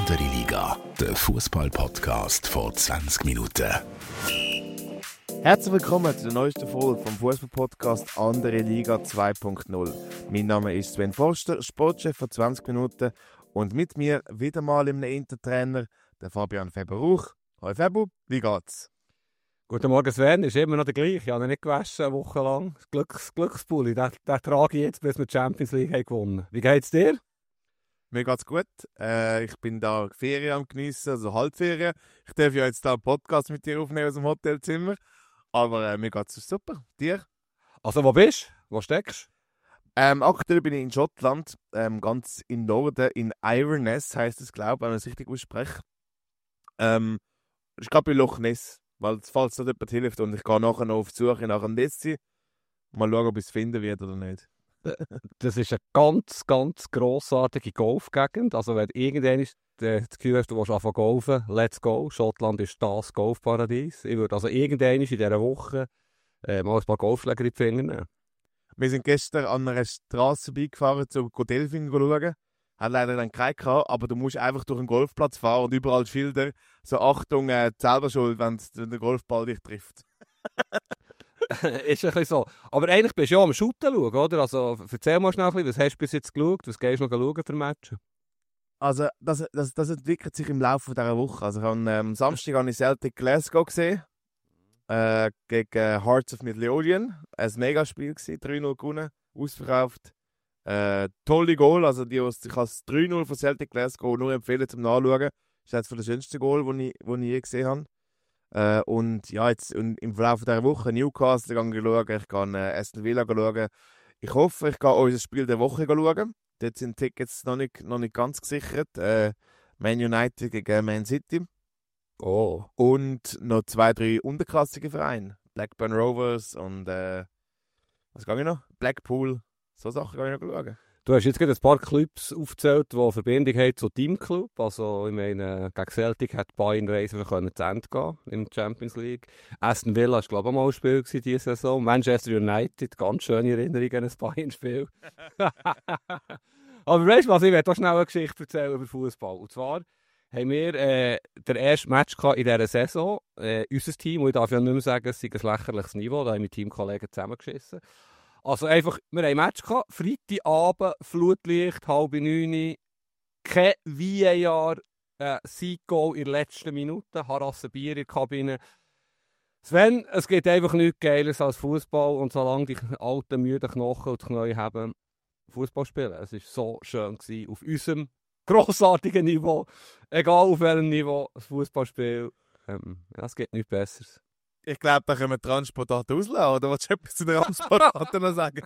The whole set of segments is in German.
Andere Liga, der Fußball-Podcast vor 20 Minuten. Herzlich willkommen zu der neuesten Folge vom Fußball-Podcast Andere Liga 2.0. Mein Name ist Sven Forster, Sportchef von 20 Minuten und mit mir wieder mal im Intertrainer, der Fabian Feber-Ruch. Hallo Febu, wie geht's? Guten Morgen Sven, ist immer noch der gleiche. Ich habe ihn nicht gewaschen, eine Woche lang. Das Glückspulli, den trage ich jetzt, bis wir die Champions League haben gewonnen. Wie geht's dir? Mir geht's gut. Ich bin da Ferien am geniessen, also Halbferien. Ich darf ja jetzt da einen Podcast mit dir aufnehmen aus dem Hotelzimmer. Aber mir geht's super. Dir? Also wo bist du? Wo steckst du? Aktuell bin ich in Schottland, ganz im Norden, in Inverness heisst es, glaube ich, wenn ich es richtig ausspreche. Ich glaube bei Loch Ness, weil falls da jemand hilft und ich gehe nachher noch auf die Suche nach einem Nessi. Mal schauen, ob ich es finden werde oder nicht. Das ist eine ganz, ganz grossartige Golfgegend. Also wenn irgendwann das Gefühl hast, du willst anfangen golfen, let's go. Schottland ist das Golfparadies. Ich würde also irgendwann in dieser Woche mal ein paar Golfschläger in die Finger nehmen. Wir sind gestern an einer Straße vorbeigefahren, um Delfin zu schauen. Hat leider dann keinen gehabt, aber du musst einfach durch einen Golfplatz fahren und überall Schilder. So Achtung, selber schuld, wenn der Golfball dich trifft. Ist ein bisschen so. Aber eigentlich bist du ja am Shooten schauen, oder? Also erzähl mal schnell ein bisschen, was hast du bis jetzt geschaut? Was gehst du noch schauen für Matches? Also das entwickelt sich im Laufe dieser Woche. Also am Samstag habe ich Celtic Glasgow gesehen. Gegen Hearts of Midlothian. Ein Megaspiel gewesen, 3-0 gewonnen, ausverkauft. Tolle Goal, also ich kann das 3-0 von Celtic Glasgow nur empfehlen zum Nachschauen. Das ist eines der schönsten Goal, die ich je gesehen habe. Und ja, jetzt im Verlauf dieser Woche Newcastle schauen, ich gehe Aston Villa schauen. Ich hoffe, ich gehe unser Spiel der Woche schauen. Dort sind Tickets noch nicht ganz gesichert. Man United gegen Man City. Oh. Und noch 2-3 unterklassige Vereine. Blackburn Rovers und was gehe ich noch? Blackpool. So Sachen gehe ich noch schauen. Du hast jetzt gerade ein paar Clubs aufgezählt, die Verbindung haben zu Teamclub. Also, ich meine, gegen Celtic hat Bayern Reise zu Ende gehen in der Champions League. Aston Villa war, glaube ich, auch mal ein Spiel diese Saison. Manchester United, ganz schöne Erinnerung an ein Bayern-Spiel. Aber weißt du was, ich werde auch schnell eine Geschichte erzählen über Fußball. Und zwar haben wir den ersten Match in dieser Saison. Unser Team, und ich darf ja nicht mehr sagen, es sei ein lächerliches Niveau, da haben wir Teamkollegen zusammengeschissen. Also einfach, wir haben ein Match gehabt, Freitagabend, Flutlicht, 8:30, kein VAR, Sieg-Goal in der letzten Minute, Harassen Bier in der Kabine. Sven, es gibt einfach nichts Geiles als Fußball und solange die alten, müden Knochen und die Knie haben, Fußball spielen. Es war so schön gewesen, auf unserem grossartigen Niveau, egal auf welchem Niveau, das Fußballspiel. Es gibt nichts Besseres. Ich glaube, da können wir Transportate auslassen, oder willst du etwas zu den Transportaten noch sagen?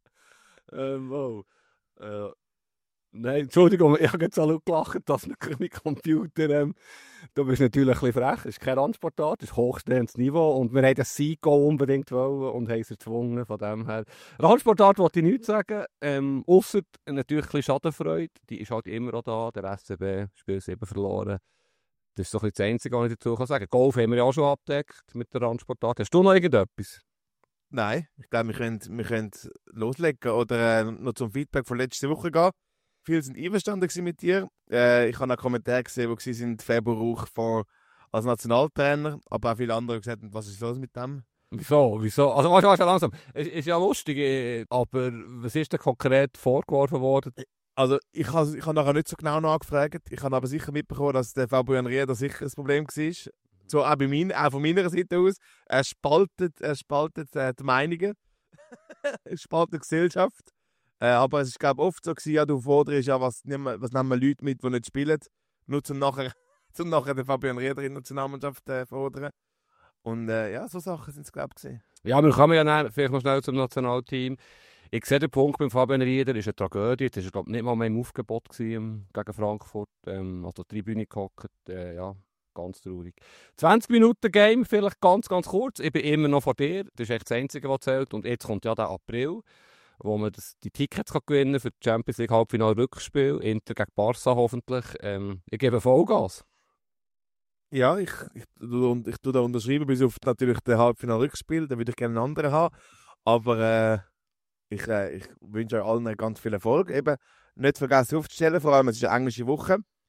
Nein, Entschuldigung, ich habe jetzt so laut gelacht, dass mein Computer... du bist natürlich ein bisschen frech, es ist kein Randsportat, es ist hochstehendes Niveau und wir wollten das Sieg-Goal unbedingt wollen und haben es erzwungen, von dem her. Randsportat wollte ich nichts sagen, ausser natürlich ein bisschen Schadenfreude, die ist halt immer auch da, der SCB, Spiel 7 verloren. Das ist so ein bisschen das Einzige, was ich dazu sagen kann. Golf haben wir ja auch schon abgedeckt mit der Randsportart. Hast du noch irgendetwas? Nein, ich glaube, wir können loslegen oder noch zum Feedback von letzter Woche gehen. Viele sind einverstanden mit dir. Ich habe einen Kommentar gesehen, wo sie sind Feber-Ruch als Nationaltrainer, aber auch viele andere gesagt haben, was ist los mit dem? Wieso? Also warte langsam. Es ist ja lustig, aber was ist denn konkret vorgeworfen worden? Also ich habe nachher nicht so genau nachgefragt. Ich habe aber sicher mitbekommen, dass der Fabian Rieder sicher ein Problem war. So auch von meiner Seite aus. Er spaltet die Meinungen. Er spaltet die Gesellschaft. Aber es ist, glaube ich, oft so gewesen, ja, du forderst ja, was nehmen wir Leute mit, die nicht spielen, nur zum nachher den Fabian Rieder in der Nationalmannschaft fordern. Und ja, so Sachen sind es, glaube ich, gewesen. Ja, wir kommen ja vielleicht noch schnell zum Nationalteam. Ich sehe den Punkt beim Fabian Rieder, ist eine Tragödie. Das war, glaube ich, nicht mal mehr im Aufgebot gegen Frankfurt. Also die Tribüne gehockt, ja, ganz traurig. 20 Minuten Game, vielleicht ganz, ganz kurz. Ich bin immer noch vor dir. Das ist echt das Einzige, was zählt. Und jetzt kommt ja der April, wo man die Tickets gewinnen kann für das Champions League Halbfinale Rückspiel. Inter gegen Barca hoffentlich. Ich gebe Vollgas. Ja, ich tue da unterschreiben, bis auf natürlich den Halbfinale Rückspiel. Da würde ich gerne einen anderen haben. Aber ich wünsche euch allen ganz viel Erfolg. Eben nicht vergessen aufzustellen, vor allem es ist eine englische Woche.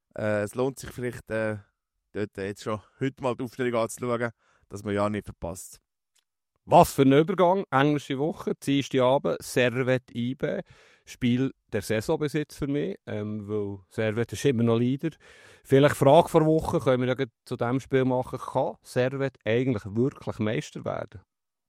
Es lohnt sich vielleicht, dort jetzt schon heute mal die Aufstellung anzuschauen, dass man ja nicht verpasst. Was für ein Übergang. Englische Woche, Dienstagabend, Servette IB. Spiel der Saison bis jetzt für mich, weil Servette ist immer noch Leader. Vielleicht Frage vor Woche, können wir ja zu diesem Spiel machen, kann Servette eigentlich wirklich Meister werden?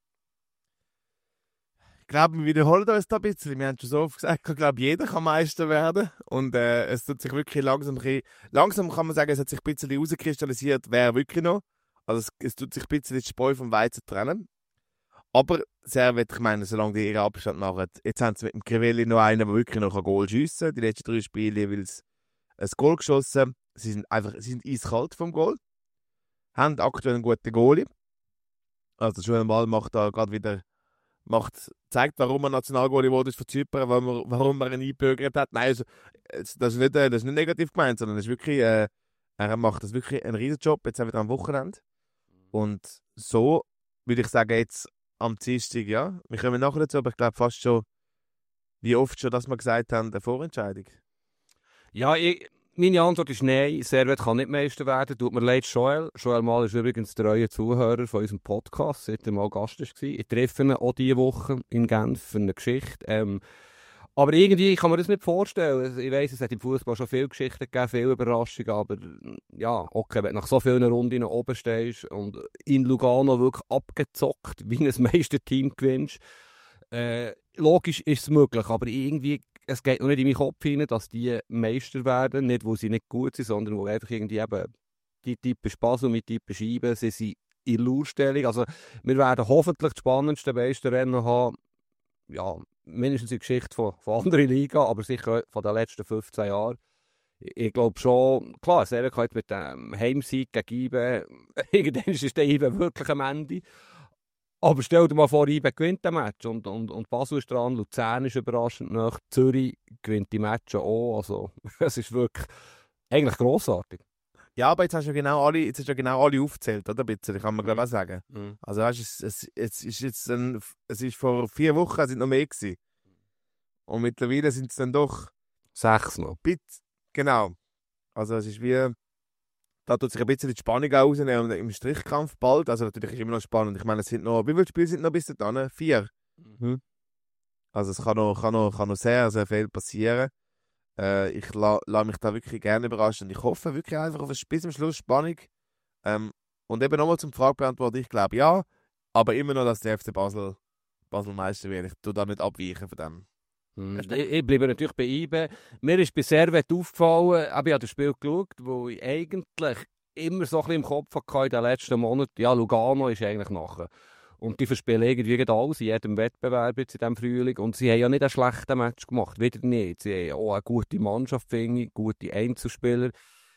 Ich glaube, wir wiederholen uns da ein bisschen. Wir haben schon so oft gesagt, ich glaube, jeder kann Meister werden. Und es tut sich wirklich langsam kann man sagen, es hat sich ein bisschen herauskristallisiert, wer wirklich noch. Also es tut sich ein bisschen die Spreu vom Weizen trennen. Aber Servette, ich meine, solange die ihren Abstand machen, jetzt haben sie mit dem Crivelli noch einen, der wirklich noch ein Goal schiessen kann. Die letzten 3 Spiele jeweils ein Goal geschossen. Sie sind eiskalt vom Goal. Haben aktuell einen guten Goalie. Also schon einmal macht da gerade wieder, zeigt, warum er Nationalgoalie wurde ist von Zypern, warum er ihn eingebürgert hat. Nein, also, das ist nicht negativ gemeint, sondern es ist wirklich, er macht das wirklich einen riesen Job, jetzt auch wieder am Wochenende. Und so würde ich sagen, jetzt am Dienstag, ja. Wir kommen nachher dazu, aber ich glaube fast schon, wie oft schon, dass wir gesagt haben, eine Vorentscheidung. Ja, meine Antwort ist nein. Servette kann nicht Meister werden. Tut mir leid, Joel. Joel Mal ist übrigens der neue Zuhörer von unserem Podcast, seit er mal Gast war. Ich treffe ihn auch diese Woche in Genf für eine Geschichte. Aber irgendwie kann man das nicht vorstellen. Ich weiss, es hat im Fußball schon viele Geschichten gegeben, viele Überraschungen, aber ja, okay, wenn du nach so vielen Runden oben stehst und in Lugano wirklich abgezockt, wie ein Meisterteam gewinnst, logisch ist es möglich, aber irgendwie, es geht noch nicht in meinen Kopf hinein, dass die Meister werden, nicht weil sie nicht gut sind, sondern weil einfach irgendwie eben die Typen Spaß und mit Typen Scheiben, sie sind in der Ausstellung. Also wir werden hoffentlich das spannendste Meisterrennen haben, ja, mindestens in der Geschichte von anderen Ligen, aber sicher von den letzten 15 Jahren. Ich glaube schon, klar, Servette kann jetzt mit dem Heimsieg gegen IBE, irgendwann ist der IBE wirklich am Ende. Aber stell dir mal vor, IBE gewinnt den Match und Basel ist dran, Luzern ist überraschend nach, Zürich gewinnt die Matches auch. Also, es ist wirklich eigentlich grossartig. Ja, aber jetzt hast du genau alle aufgezählt, oder? Bitte, kann man glaube ich auch sagen. Mhm. Also weißt, es ist vor 4 Wochen sind noch mehr gewesen. Und mittlerweile sind es dann doch 6 noch. Genau. Also es ist wie, da tut sich ein bisschen die Spannung auch rausnehmen im Strichkampf bald. Also natürlich ist immer noch spannend. Ich meine, es sind noch, wie viele Spiele sind noch bis dahin? 4. Mhm. Also es kann noch sehr, sehr viel passieren. Ich lasse mich da wirklich gerne überraschen. Und ich hoffe wirklich einfach auf bis zum Schluss Spannung. Und eben nochmal zum Frage beantworten, ich glaube ja, aber immer noch, dass der FC Basel Meister wird. Ich tue da nicht abweichen von dem. Ich bleibe natürlich bei IBE. Mir ist bei Servette aufgefallen, ich habe das Spiel geschaut, wo ich eigentlich immer so ein bisschen im Kopf hatte in den letzten Monaten, ja, Lugano ist eigentlich nachher. Und die verspielen irgendwie alles in jedem Wettbewerb jetzt in diesem Frühling. Und sie haben ja nicht einen schlechten Match gemacht, wieder nicht. Sie haben auch eine gute Mannschaft, finde ich, gute Einzelspieler.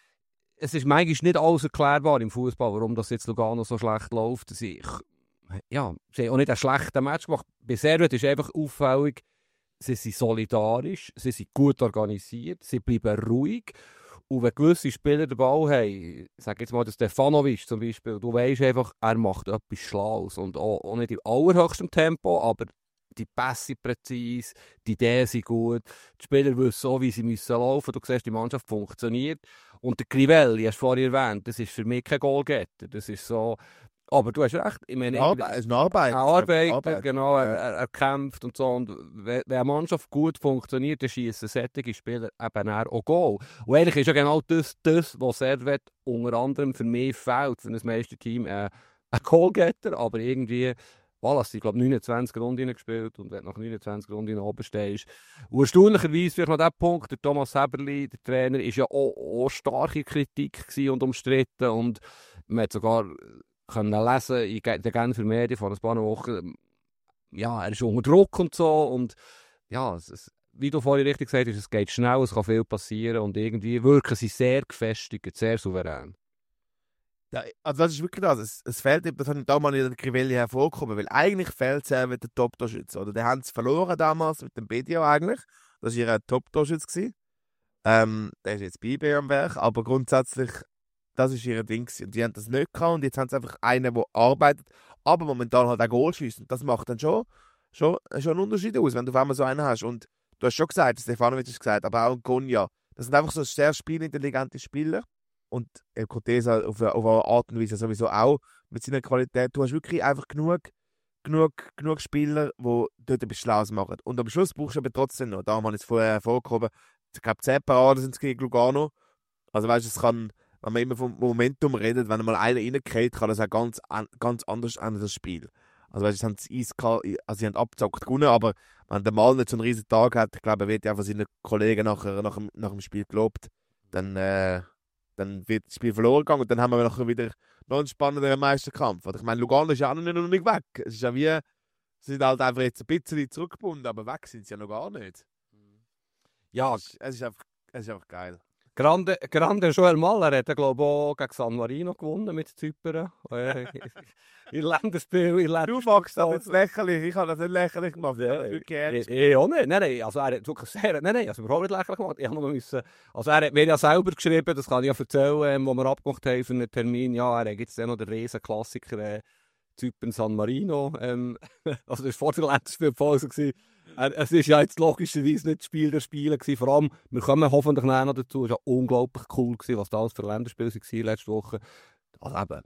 Es ist manchmal nicht alles erklärbar im Fußball, warum das jetzt Lugano so schlecht läuft. Sie haben auch nicht einen schlechten Match gemacht. Bei Servette ist einfach auffällig, sie sind solidarisch, sie sind gut organisiert, sie bleiben ruhig. Und wenn gewisse Spieler den Ball haben, ich sage jetzt mal, der Stefanovic zum Beispiel, du weisst einfach, er macht etwas Schlaues. Und auch nicht im allerhöchsten Tempo, aber die Pässe sind präzise, die Ideen sind gut, die Spieler wissen so, wie sie müssen laufen. Du siehst, die Mannschaft funktioniert. Und der Crivelli, hast du vorhin erwähnt, das ist für mich kein Goalgetter. Das ist so... Aber du hast recht. Ich meine, Es ist eine Arbeit. Arbeit. Genau, er kämpft und so. Und wenn eine Mannschaft gut funktioniert, dann schießen solche Spieler eben auch Goal. Und eigentlich ist ja genau das was Servette unter anderem für mich fehlt, für das meiste Team. Ein Goalgetter, aber irgendwie, voilà, sie glaube 29 Runden gespielt und wenn du nach 29 Runden oben stehst. Und erstaunlicherweise, vielleicht noch der Punkt, der Thomas Heberli, der Trainer, ist ja auch starke Kritik gewesen und umstritten. Und man hat sogar können lesen in den Genfer Medien vor ein paar Wochen, ja, er ist unter Druck und so und ja, wie du vorhin richtig gesagt hast, es geht schnell, es kann viel passieren und irgendwie wirken sie sehr gefestigt, sehr souverän. Ja, also das ist wirklich das. Es fehlt, das hat damals in der Crivelli hervorgekommen, weil eigentlich fehlt es mit der Top-Torschütze. Oder die haben es verloren damals mit dem Bedio eigentlich. Das war ihr Top-Torschütze. Der ist jetzt bei IBE am Werk, aber grundsätzlich das ist ihr Ding. Und die haben das nicht gehabt und jetzt haben sie einfach einen, der arbeitet, aber momentan halt auch Goal schießt. Das macht dann schon einen Unterschied aus, wenn du auf einmal so einen hast. Und du hast schon gesagt, Stefanovic hat gesagt, aber auch Gonja, das sind einfach so sehr spielintelligente Spieler. Und Cortesa auf eine Art und Weise sowieso auch mit seiner Qualität. Du hast wirklich einfach genug Spieler, die dort etwas Schlaues machen. Und am Schluss brauchst du aber trotzdem noch, da haben wir es vorher vorgekommen, ich glaube 10 Paraden sind es gegen Lugano. Also weißt du, es kann, wenn man immer vom Momentum redet, wenn mal einer reingeht, kann das auch ganz anders enden, das Spiel. Also weißt du, sie haben abgezockt gewonnen, aber wenn der Mal nicht so einen riesen Tag hat, ich glaube, er wird einfach seinen Kollegen nach dem Spiel gelobt, dann wird das Spiel verloren gegangen und dann haben wir nachher wieder noch einen spannenderen Meisterkampf. Ich meine, Lugano ist ja auch noch nicht weg. Es ist ja wie, sie sind halt einfach jetzt ein bisschen zurückgebunden, aber weg sind sie ja noch gar nicht. Ja, Es ist einfach geil. Grande Joel Maller hat, glaube ich, auch gegen San Marino gewonnen mit Zypern. In Länderspiel. Du magst das jetzt lächerlich, ich habe das nicht lächerlich gemacht. Ich auch nicht. Nein, also er hat wirklich sehr... Nein, also überhaupt nicht lächerlich gemacht. Ich nur müssen, also er hat mir ja selber geschrieben, das kann ich ja erzählen, wo wir abgemacht haben für einen Termin. Ja, er hat jetzt noch den Riesen-Klassiker Zypern San Marino. Also das war vor der Länderspielpause. Es war ja jetzt logischerweise nicht das Spiel der Spiele gewesen. Vor allem, wir kommen hoffentlich noch dazu. Es war ja unglaublich cool gewesen, was das für Länderspiele war letzte Woche. Also eben,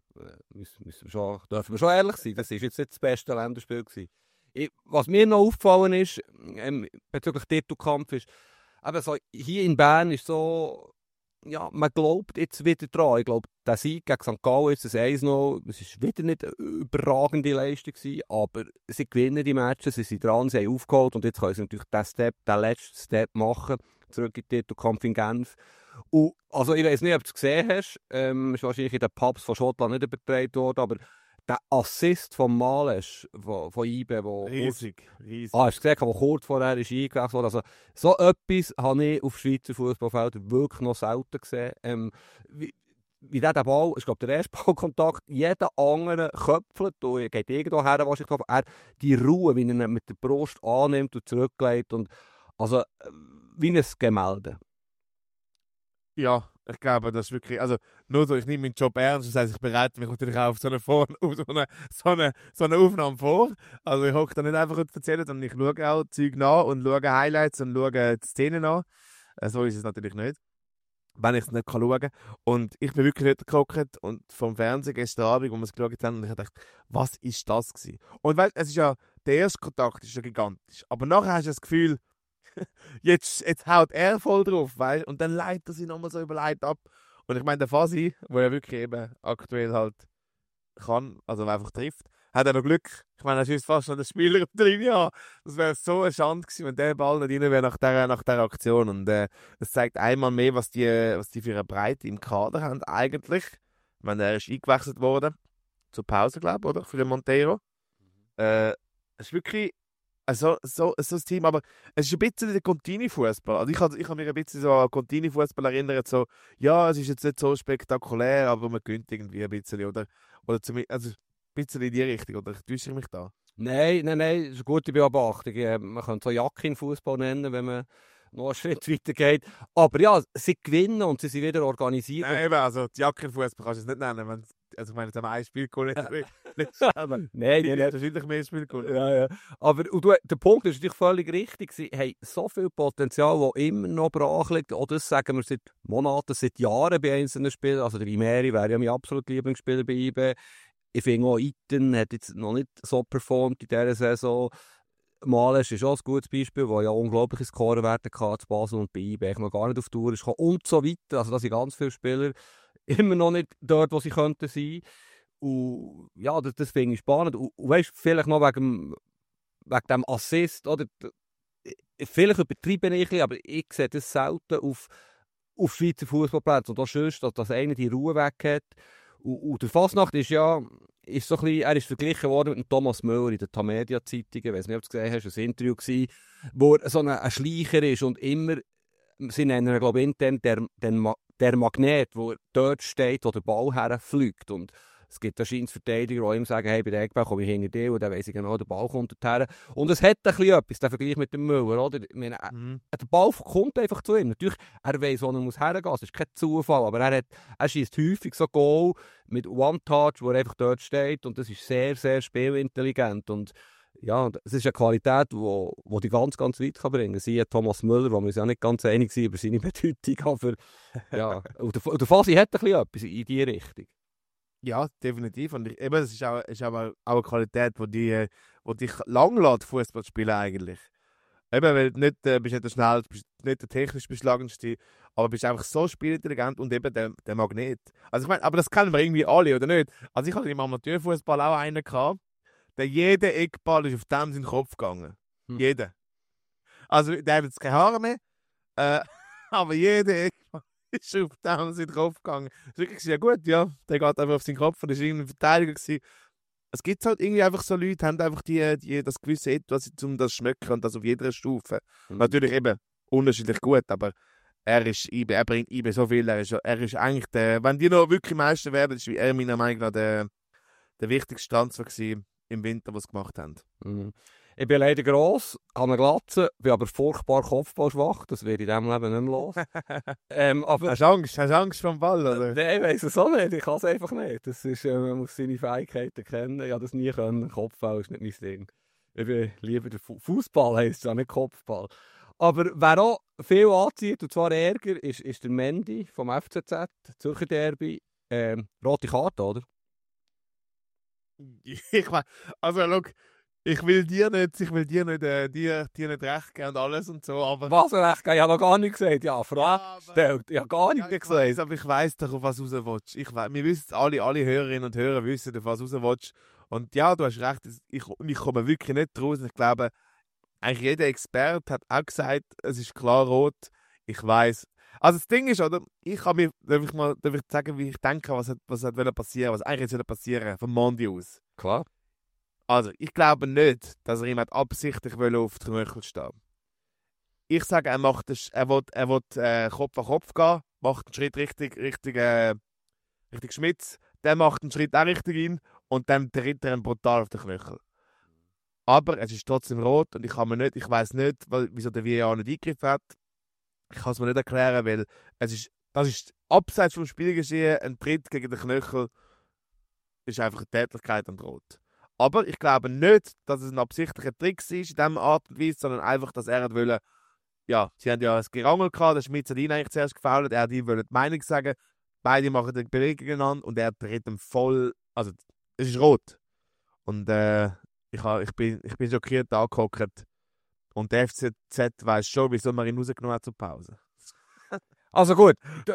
dürfen wir schon ehrlich sein, das war jetzt nicht das beste Länderspiel gewesen. Was mir noch aufgefallen ist, bezüglich Titelkampf, ist, eben so, hier in Bern ist so, ja, man glaubt jetzt wieder dran. Ich glaube, der Sieg gegen St. Gallen ist das 1-0. Es war wieder nicht eine überragende Leistung gewesen, aber sie gewinnen die Matches, sie sind dran, sie haben aufgeholt und jetzt können sie natürlich den letzten Step machen, zurück in den Titelkampf in Genf. Und, also ich weiß nicht, ob du es gesehen hast, ist wahrscheinlich in den Pubs von Schottland nicht übertragen worden, aber der Assist von Males, von IBE, riesig. Hast du gesehen, der kurz vorher ist eingewechselt wurde. Also, so etwas habe ich auf Schweizer Fußballfeldern wirklich noch selten gesehen. Wie der Ball, ich glaube, der erste Ballkontakt, jeder andere köpfelt und geht irgendwo her, was ich glaube, er die Ruhe, wie er ihn mit der Brust annimmt und zurücklegt. Und, also, wie ein Gemälde. Ja, ich glaube, das ist wirklich, also nur so, ich nehme meinen Job ernst, das heisst, ich bereite mich natürlich auch auf so eine Aufnahme vor. Also ich hocke da nicht einfach und erzähle, sondern ich schaue auch Zeug nach und schaue Highlights und schaue die Szenen an. So ist es natürlich nicht, wenn ich es nicht schauen kann. Und ich bin wirklich nicht geguckt und vom Fernsehen gestern Abend, wo wir es geschaut haben, und ich dachte, was ist das gewesen? Und weil es ist ja, der erste Kontakt ist ja gigantisch, aber nachher hast du das Gefühl, jetzt haut er voll drauf, weißt? Und dann leitet er sich nochmal so überlegt ab. Und ich meine, der Fasi, der ja wirklich eben aktuell halt kann, also einfach trifft, hat er noch Glück. Ich meine, er schießt fast noch den Spieler drin. Ja, das wäre so eine Schande gewesen, wenn der Ball nicht rein wäre nach dieser Aktion. Und es zeigt einmal mehr, was die für eine Breite im Kader haben eigentlich. Ich meine, er ist eingewechselt worden, zur Pause, glaube ich, oder? Für den Monteiro. Es ist wirklich so ein Team, aber es ist ein bisschen der Contini-Fußball. Also ich habe mich ein bisschen so an Contini-Fußball erinnert, so, ja, es ist jetzt nicht so spektakulär, aber man gönnt irgendwie ein bisschen, oder zumindest, also ein bisschen in die Richtung, oder täusche ich mich da? Nein, das ist eine gute Beobachtung. Man könnte so Jackin-Fußball nennen, wenn man noch einen Schritt weiter geht. Aber ja, sie gewinnen und sie sind wieder organisiert. Nein, eben, also die Jackin-Fußball kannst du es nicht nennen, also ich meine, am einen Spielgoal nicht selber. Nein, wahrscheinlich mehr Spielgoal. Ja. Aber der Punkt ist natürlich völlig richtig. Sie haben so viel Potenzial, das immer noch brach liegt. Auch das sagen wir seit Monaten, seit Jahren bei einzelnen Spielern. Also der Imeri wäre ja mein absoluter Lieblingsspieler bei IB. Ich finde auch, Iten hat jetzt noch nicht so performt in dieser Saison. Males ist auch ein gutes Beispiel, der ja unglaubliche Scorerwerte hatte zu Basel und bei IB noch gar nicht auf die Tour ist und so weiter. Also da sind ganz viele Spieler immer noch nicht dort, wo sie könnten sein. Und ja, das finde ich spannend. Und weißt, vielleicht noch wegen dem Assist, oder? Vielleicht übertreibe ich ein bisschen, aber ich sehe das selten auf Schweizer Fußballplätzen. Und auch schön, dass einer die Ruhe weg hat. Und der Fasnacht ist ja, ist so ein bisschen, er ist verglichen worden mit dem Thomas Müller in der Tamedia-Zeitung. Ich weiß nicht, ob du es gesehen hast, ein Interview gewesen, wo er so ein Schleicher ist und immer, sie nennen ihn, glaube ich, intern der Magnet, der dort steht, wo der Ball herfliegt. Und es gibt anscheinend Verteidiger, die ihm sagen, hey, bei der Eckball komme ich hinter dir, und dann weiss ich genau, der Ball kommt dorthin. Und es hat ein bisschen etwas, der Vergleich mit dem Müller, oder? Ich meine, der Ball kommt einfach zu ihm. Natürlich, er weiss, wo er muss hergehen muss, das ist kein Zufall, aber er schießt häufig so Goal mit One-Touch, wo er einfach dort steht, und das ist sehr, sehr spielintelligent. Und ja, und es ist eine Qualität, die die ganz, ganz weit kann bringen kann. Siehe Thomas Müller, wo wir uns ja nicht ganz einig sind über seine Bedeutung, aber ja, und der Fasi hat ein bisschen etwas in diese Richtung. Ja, definitiv. Und eben, es ist aber auch eine Qualität, die dich lang lässt, Fußball spielen eigentlich. Eben, weil du nicht, bist nicht der Schnellste, bist nicht der technisch Beschlagenste, aber bist einfach so spielintelligent und eben der Magnet. Also ich meine, aber das kennen wir irgendwie alle, oder nicht? Also ich hatte im Amateurfußball auch einen gehabt, der jeder Eckball ist auf dem seinen Kopf gegangen. Jeder. Also der hat jetzt keine Haare mehr, aber jeder Eckball ist auf dem seinen Kopf gegangen. Das ist wirklich sehr gut, ja. Der geht einfach auf seinen Kopf und ist irgendwie ein Verteidiger gewesen. Es gibt halt irgendwie einfach so Leute, die haben einfach das gewisse Etwas, um das zu schmecken und das auf jeder Stufe. Natürlich eben unterschiedlich gut, aber er bringt IB so viel. Er ist eigentlich wenn die noch wirklich Meister werden, ist er meiner Meinung nach der wichtigste Transfer im Winter, was sie gemacht haben. Mhm. Ich bin leider gross, habe eine Glatze, bin aber furchtbar kopfballschwach, das werde ich in diesem Leben nicht mehr los. Aber Hast du Angst vor dem Ball, oder? Nein, ich weiss es auch nicht, ich kann es einfach nicht. Das ist, man muss seine Fähigkeiten kennen, ich habe das nie können. Kopfball ist nicht mein Ding. Ich bin lieber der Fußball, heisst es ja, nicht Kopfball. Aber wer auch viel anzieht, und zwar Ärger, ist der Mendy vom FCZ, Zürcher Derby. Rote Karte, oder? Ich meine, also schau, ich will dir nicht dir nicht recht geben und alles und so, aber... Was recht geben? Ich habe noch gar nicht gesagt. Ja, Frage gestellt. Ich habe gar nicht gesagt. Aber ich weiss doch, auf was du raus willst. Wir wissen alle Hörerinnen und Hörer wissen, auf was du raus willst. Und ja, du hast recht, ich komme wirklich nicht raus. Ich glaube, eigentlich jeder Experte hat auch gesagt, es ist klar rot. Ich weiss. Also das Ding ist, oder? Darf ich sagen, wie ich denke, was hat passieren, was eigentlich jetzt passieren, vom Mondi aus. Klar. Also, ich glaube nicht, dass er ihm absichtlich auf die Knöchel stehen. Ich sage, er will Kopf an Kopf gehen, macht einen Schritt Richtung Schmitz, der macht einen Schritt auch Richtung ihn und dann tritt er ihn brutal auf den Knöchel. Aber es ist trotzdem rot und ich weiß nicht, wieso der VAR nicht eingegriffen hat. Ich kann es mir nicht erklären, weil das ist abseits vom Spiel geschehen, ein Tritt gegen den Knöchel ist einfach eine Tätlichkeit und rot. Aber ich glaube nicht, dass es ein absichtlicher Trick ist in dieser Art und Weise, sondern einfach, dass er wollte, ja, sie haben ja ein Gerangel gehabt, der Schmitz hat ihn eigentlich zuerst gefoult, er hat ihm die Meinung sagen, beide machen die Bewegungen an und er tritt ihm voll, also es ist rot. Und ich bin schockiert angehockt. Und der FCZ weiss schon, wieso man ihn rausgenommen hat zur Pause. Also gut,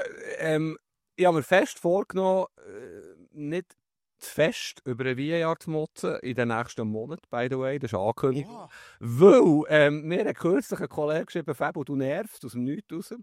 ich habe mir fest vorgenommen, nicht zu fest über ein VAR zu motzen in den nächsten Monaten, by the way, das ist angekündigt. Oh. Weil mir hat kürzlich ein Kollege geschrieben, Fabio, du nervst aus dem Nichts raus.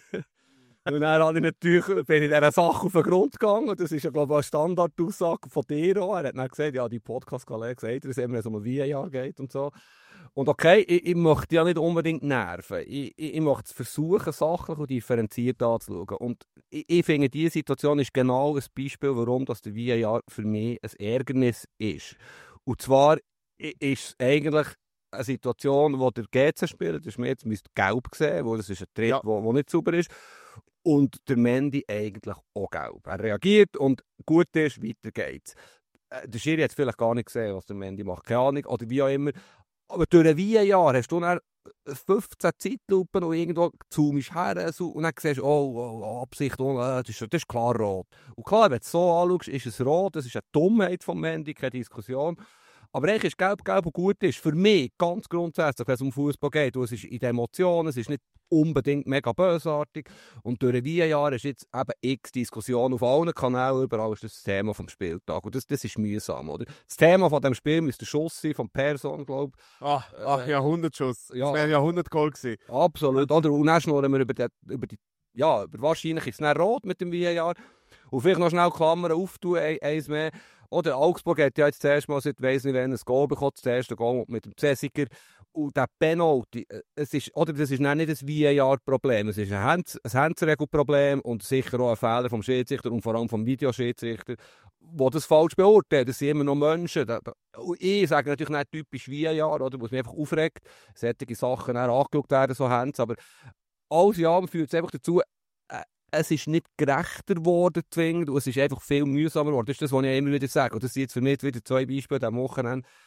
Und dann bin ich dieser Sache auf den Grund gegangen. Und das ist ja, glaube ich, eine Standardaussage von dir auch. Er hat dann gesagt, ja, die Podcast-Kollege sagt, dass es um ein VAR geht und so. Und okay, ich möchte ja nicht unbedingt nerven. Ich möchte es versuchen, sachlich und differenziert anzuschauen. Und ich finde, diese Situation ist genau ein Beispiel, warum das der VAR für mich ein Ärgernis ist. Und zwar ist es eigentlich eine Situation, wo der GC-Spieler, das ist mir jetzt gelb gesehen, wo das ist ein Tritt, der nicht sauber ist. Und der Mendy eigentlich auch gelb. Er reagiert und gut ist, weiter geht's. Der Schiri hat vielleicht gar nicht gesehen, was der Mendy macht. Keine Ahnung, oder wie auch immer. Aber durch ein VAR hast du dann 15 Zeitlupen und irgendwo zoomst her und dann siehst du, oh, Absicht, das ist klar rot. Und klar, wenn du es so anschaust, ist es rot, das ist eine Dummheit von Mendy, keine Diskussion. Aber eigentlich ist gelb und gut ist. Für mich ganz grundsätzlich, wenn es um Fußball geht, es ist in den Emotionen, es ist nicht unbedingt mega bösartig. Und durch ein VAR ist jetzt eben x Diskussion auf allen Kanälen, überall ist das Thema vom Spieltag. Und das ist mühsam, oder? Das Thema von diesem Spiel müsste der Schuss sein, von Persson, glaube ich. Ach, Jahrhundertschuss. Ja. Das wäre Jahrhundertgoal gewesen. Absolut, oder? Und dann schnurren wir über wahrscheinlich ist es dann rot mit dem VAR. Und vielleicht noch schnell Klammern auftun, eins mehr. Oder Augsburg hat ja jetzt zuerst mal, seit weiss nicht wann, ein Goal bekommen, das erste Goal mit dem Cäsiger. Und der Penalty, das ist nicht ein VAR-Problem, es ist ein Handsregelproblem und sicher auch ein Fehler vom Schiedsrichter und vor allem vom Videoschiedsrichter, der das falsch beurteilt. Das sind immer noch Menschen. Ich sage natürlich nicht typisch VAR, oder, wo es mich einfach aufregt, solche Sachen dann angeschaut werden, so Hands, aber alles in allem führt es einfach dazu, es ist nicht gerechter geworden, zwingend, und es ist einfach viel mühsamer geworden. Das ist das, was ich immer wieder sage. Und das sind jetzt für mich wieder 2 Beispiele am Wochenende.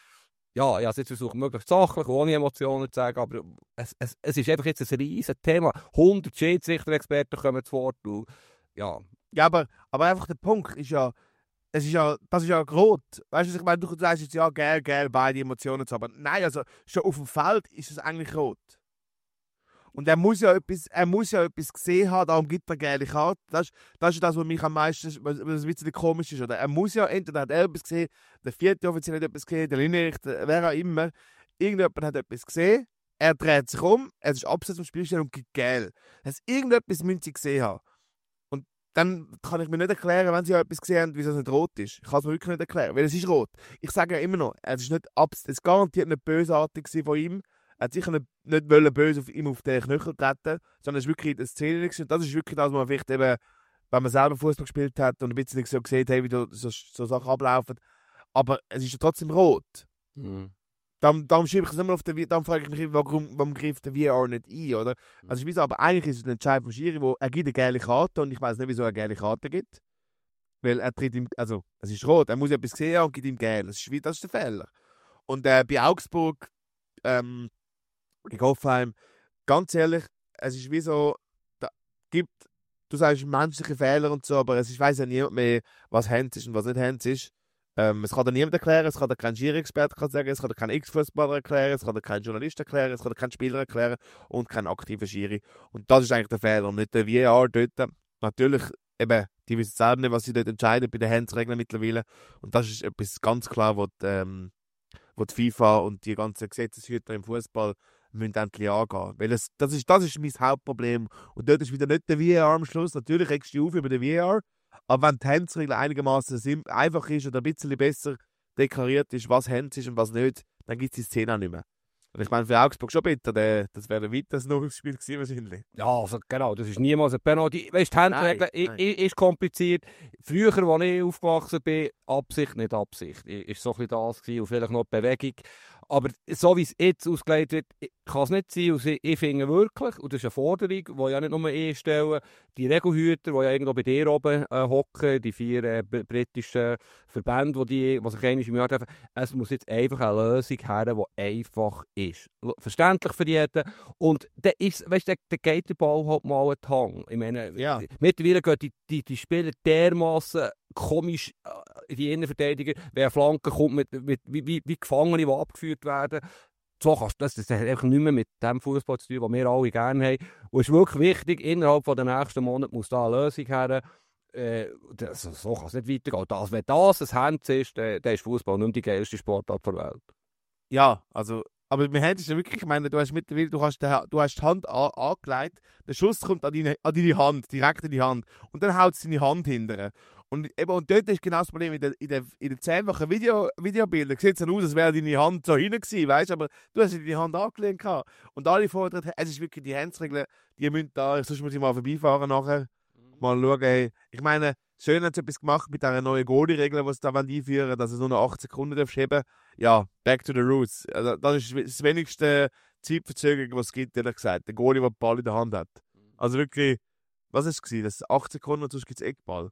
ja, ich habe es jetzt versucht, möglichst sachlich, ohne Emotionen zu sagen, aber es ist einfach jetzt ein riesiges Thema. 100 Schiedsrichter-Experten kommen zu Wort. Ja. Ja, aber einfach der Punkt ist ja, das ist ja rot. Weißt du, was ich meine? Du sagst jetzt ja, geil, beide Emotionen zu haben. Nein, also schon auf dem Feld ist es eigentlich rot. Und er muss ja etwas gesehen haben, darum gibt er gelbe Karte. Das ist das, was mich am meisten, was ein bisschen komisch ist. Oder? Er muss ja, entweder hat er etwas gesehen, der vierte Offizier hat etwas gesehen, der Linienrichter, wer auch immer. Irgendjemand hat etwas gesehen, er dreht sich um, er ist abseits vom Spielstand und gibt gelb. Das heißt, irgendetwas müssen sie gesehen haben. Und dann kann ich mir nicht erklären, wenn sie ja etwas gesehen haben, wieso es nicht rot ist. Ich kann es mir wirklich nicht erklären, weil es ist rot. Ich sage ja immer noch, es ist garantiert nicht bösartig von ihm. Er hat sicher nicht böse auf ihm auf den Knöchel treten, sondern es ist wirklich eine Szene. Und das ist wirklich das, was man vielleicht eben, wenn man selber Fußball gespielt hat und ein bisschen so gesehen hat, wie so Sachen ablaufen. Aber es ist ja trotzdem rot. Mhm. Darum schiebe ich es immer auf den dann frage ich mich, warum greift der VR nicht ein, oder? Also ich weiß, aber eigentlich ist es ein Entscheid vom Schiri, wo er gibt eine gelbe Karte und ich weiß nicht, wieso er eine gelbe Karte gibt. Weil er tritt ihm, also es ist rot, er muss etwas sehen und gibt ihm gelb. Das ist der Fehler. Und bei Augsburg, gegen Hoffenheim, ganz ehrlich, es ist wie so, du sagst menschliche Fehler und so, aber ich weiß ja niemand mehr, was Hands ist und was nicht Hands ist. Es kann dir niemand erklären, es kann dir kein Schiri-Experte sagen, es kann dir kein X-Fußballer erklären, es kann dir kein Journalist erklären, es kann dir kein Spieler erklären und kein aktiver Schiri. Und das ist eigentlich der Fehler, nicht der VAR dort. Natürlich, eben, die wissen selber nicht, was sie dort entscheiden bei den Hands-Regeln mittlerweile. Und das ist etwas ganz klar, wo die FIFA und die ganzen Gesetzeshüter im Fußball müssen endlich angehen. Weil das ist mein Hauptproblem. Und dort ist wieder nicht der VAR am Schluss. Natürlich regst du dich auf über den VAR, aber wenn die Handsregel einigermaßen einfach ist oder ein bisschen besser deklariert ist, was Hands ist und was nicht, dann gibt es die Szene auch nicht mehr. Und ich meine, für Augsburg schon bitter, das wäre ein weiteres Spiel gewesen wahrscheinlich. Ja, also genau, das ist niemals ein Penalty. Weißt du, die Handregel ist kompliziert. Früher, als ich aufgewachsen bin, Absicht, nicht Absicht. Ist so ein bisschen das gewesen und vielleicht noch die Bewegung. Aber so wie es jetzt ausgelegt wird, kann es nicht sein. Und ich finde wirklich, und das ist eine Forderung, die ja nicht nur ich stelle, die Regelhüter, die ja irgendwo bei dir oben hocken, die 4 britischen Verbände, die sich einmal im Jahr treffen, es muss jetzt einfach eine Lösung her, die einfach ist. Verständlich für jeden. Und dann geht der Ball halt mal an den Hang. Ich meine, Ja. mittlerweile gehen die Spieler dermassen komisch in die Innenverteidiger, wer Flanken kommt, wie Gefangene, die abgeführt werden. So kannst das hat einfach nicht mehr mit dem Fußball zu tun, den wir alle gerne haben. Und es ist wirklich wichtig, innerhalb der nächsten Monate muss da eine Lösung her. So kann es nicht weitergehen. Wenn das ein Hand ist, dann ist Fußball nicht mehr die geilste Sportart der Welt. Ja, also, aber wir haben es ja wirklich, ich meine, du hast die Hand angelegt, der Schuss kommt an deine Hand, direkt in die Hand. Und dann haut es deine Hand hinterher. Und dort ist genau das Problem, in den 10-fachen Videobildern sieht es dann aus, als wäre deine Hand so hinten gewesen, weißt du, aber du hast deine Hand angelegt gehabt. Und alle fordern, es ist wirklich die Handsregeln, die müssen da, sonst muss ich mal vorbeifahren nachher, mal schauen, hey. Ich meine, schön hat es etwas gemacht mit dieser neuen Goalie-Regel, die sie da einführen wollen, dass es nur noch 8 Sekunden heben darf. Ja, back to the roots. Also, das ist das wenigste Zeitverzögerung, was es gibt, ehrlich gesagt. Der Goalie, der den Ball in der Hand hat. Also wirklich, was war es? Das ist 8 Sekunden und sonst gibt es Eckball.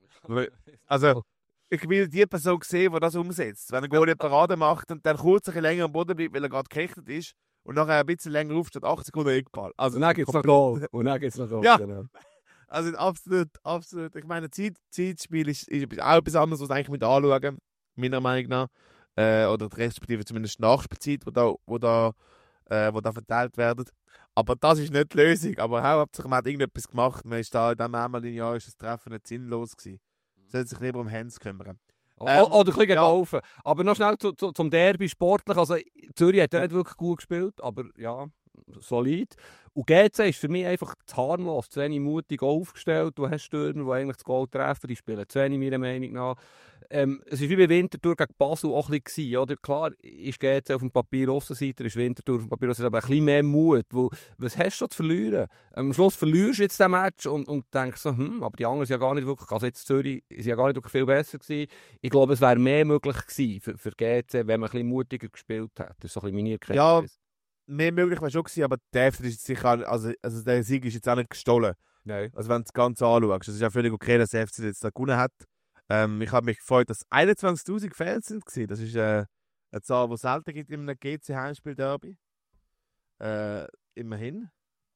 Also, ich will die Person sehen, die das umsetzt. Wenn ein Goalie eine Parade macht und dann kurz ein bisschen länger am Boden bleibt, weil er gerade gekechtet ist und nachher ein bisschen länger aufsteht, 8 Sekunden Eckball. Also, und dann gibt es noch Goal. Ja. Genau. Also absolut. Ich meine, Zeitspiel ist auch etwas anderes, was eigentlich mit anschauen, meiner Meinung nach. Oder respektive zumindest Nachspielzeit, wo da verteilt werden. Aber das ist nicht die Lösung. Aber hauptsächlich, man hat irgendetwas gemacht. Man ist da in diesem einmaligen Jahr ist das Treffen nicht sinnlos gewesen. Man sollte sich lieber um Hands kümmern. Oder ein bisschen gelaufen. Aber noch schnell zum Derby sportlich. Also, Zürich hat ja nicht wirklich gut gespielt, aber ja, solid. Und GC ist für mich einfach zu harmlos, zu wenig mutig aufgestellt. Du hast Stürmer, die eigentlich das Goal treffen, die spielen zu wenig, meiner Meinung nach. Es war wie bei Winterthur gegen Basel auch ein bisschen, oder? Klar ist GC auf dem Papier Aussenseiter, ist Winterthur auf dem Papier Aussenseiter, aber ein bisschen mehr Mut. Was hast du zu verlieren? Am Schluss verlierst du jetzt den Match und denkst so, aber die anderen sind ja gar nicht wirklich, also jetzt Zürich ist ja gar nicht wirklich viel besser gewesen. Ich glaube, es wäre mehr möglich gewesen für GC, wenn man ein bisschen mutiger gespielt hätte. Das ist so ein bisschen meine Erkenntnis. Ja, mehr möglich wäre schon gewesen, aber der ist jetzt sicher, also der Sieg ist jetzt auch nicht gestohlen. Nein. Also wenn du das Ganze anschaust, es ist ja völlig okay, dass der FC jetzt da gewonnen hat. Ich habe mich gefreut, dass 21'000 Fans sind gewesen. Das ist Eine Zahl, die es selten gibt in einem GC-Heimspiel-Derby. Immerhin.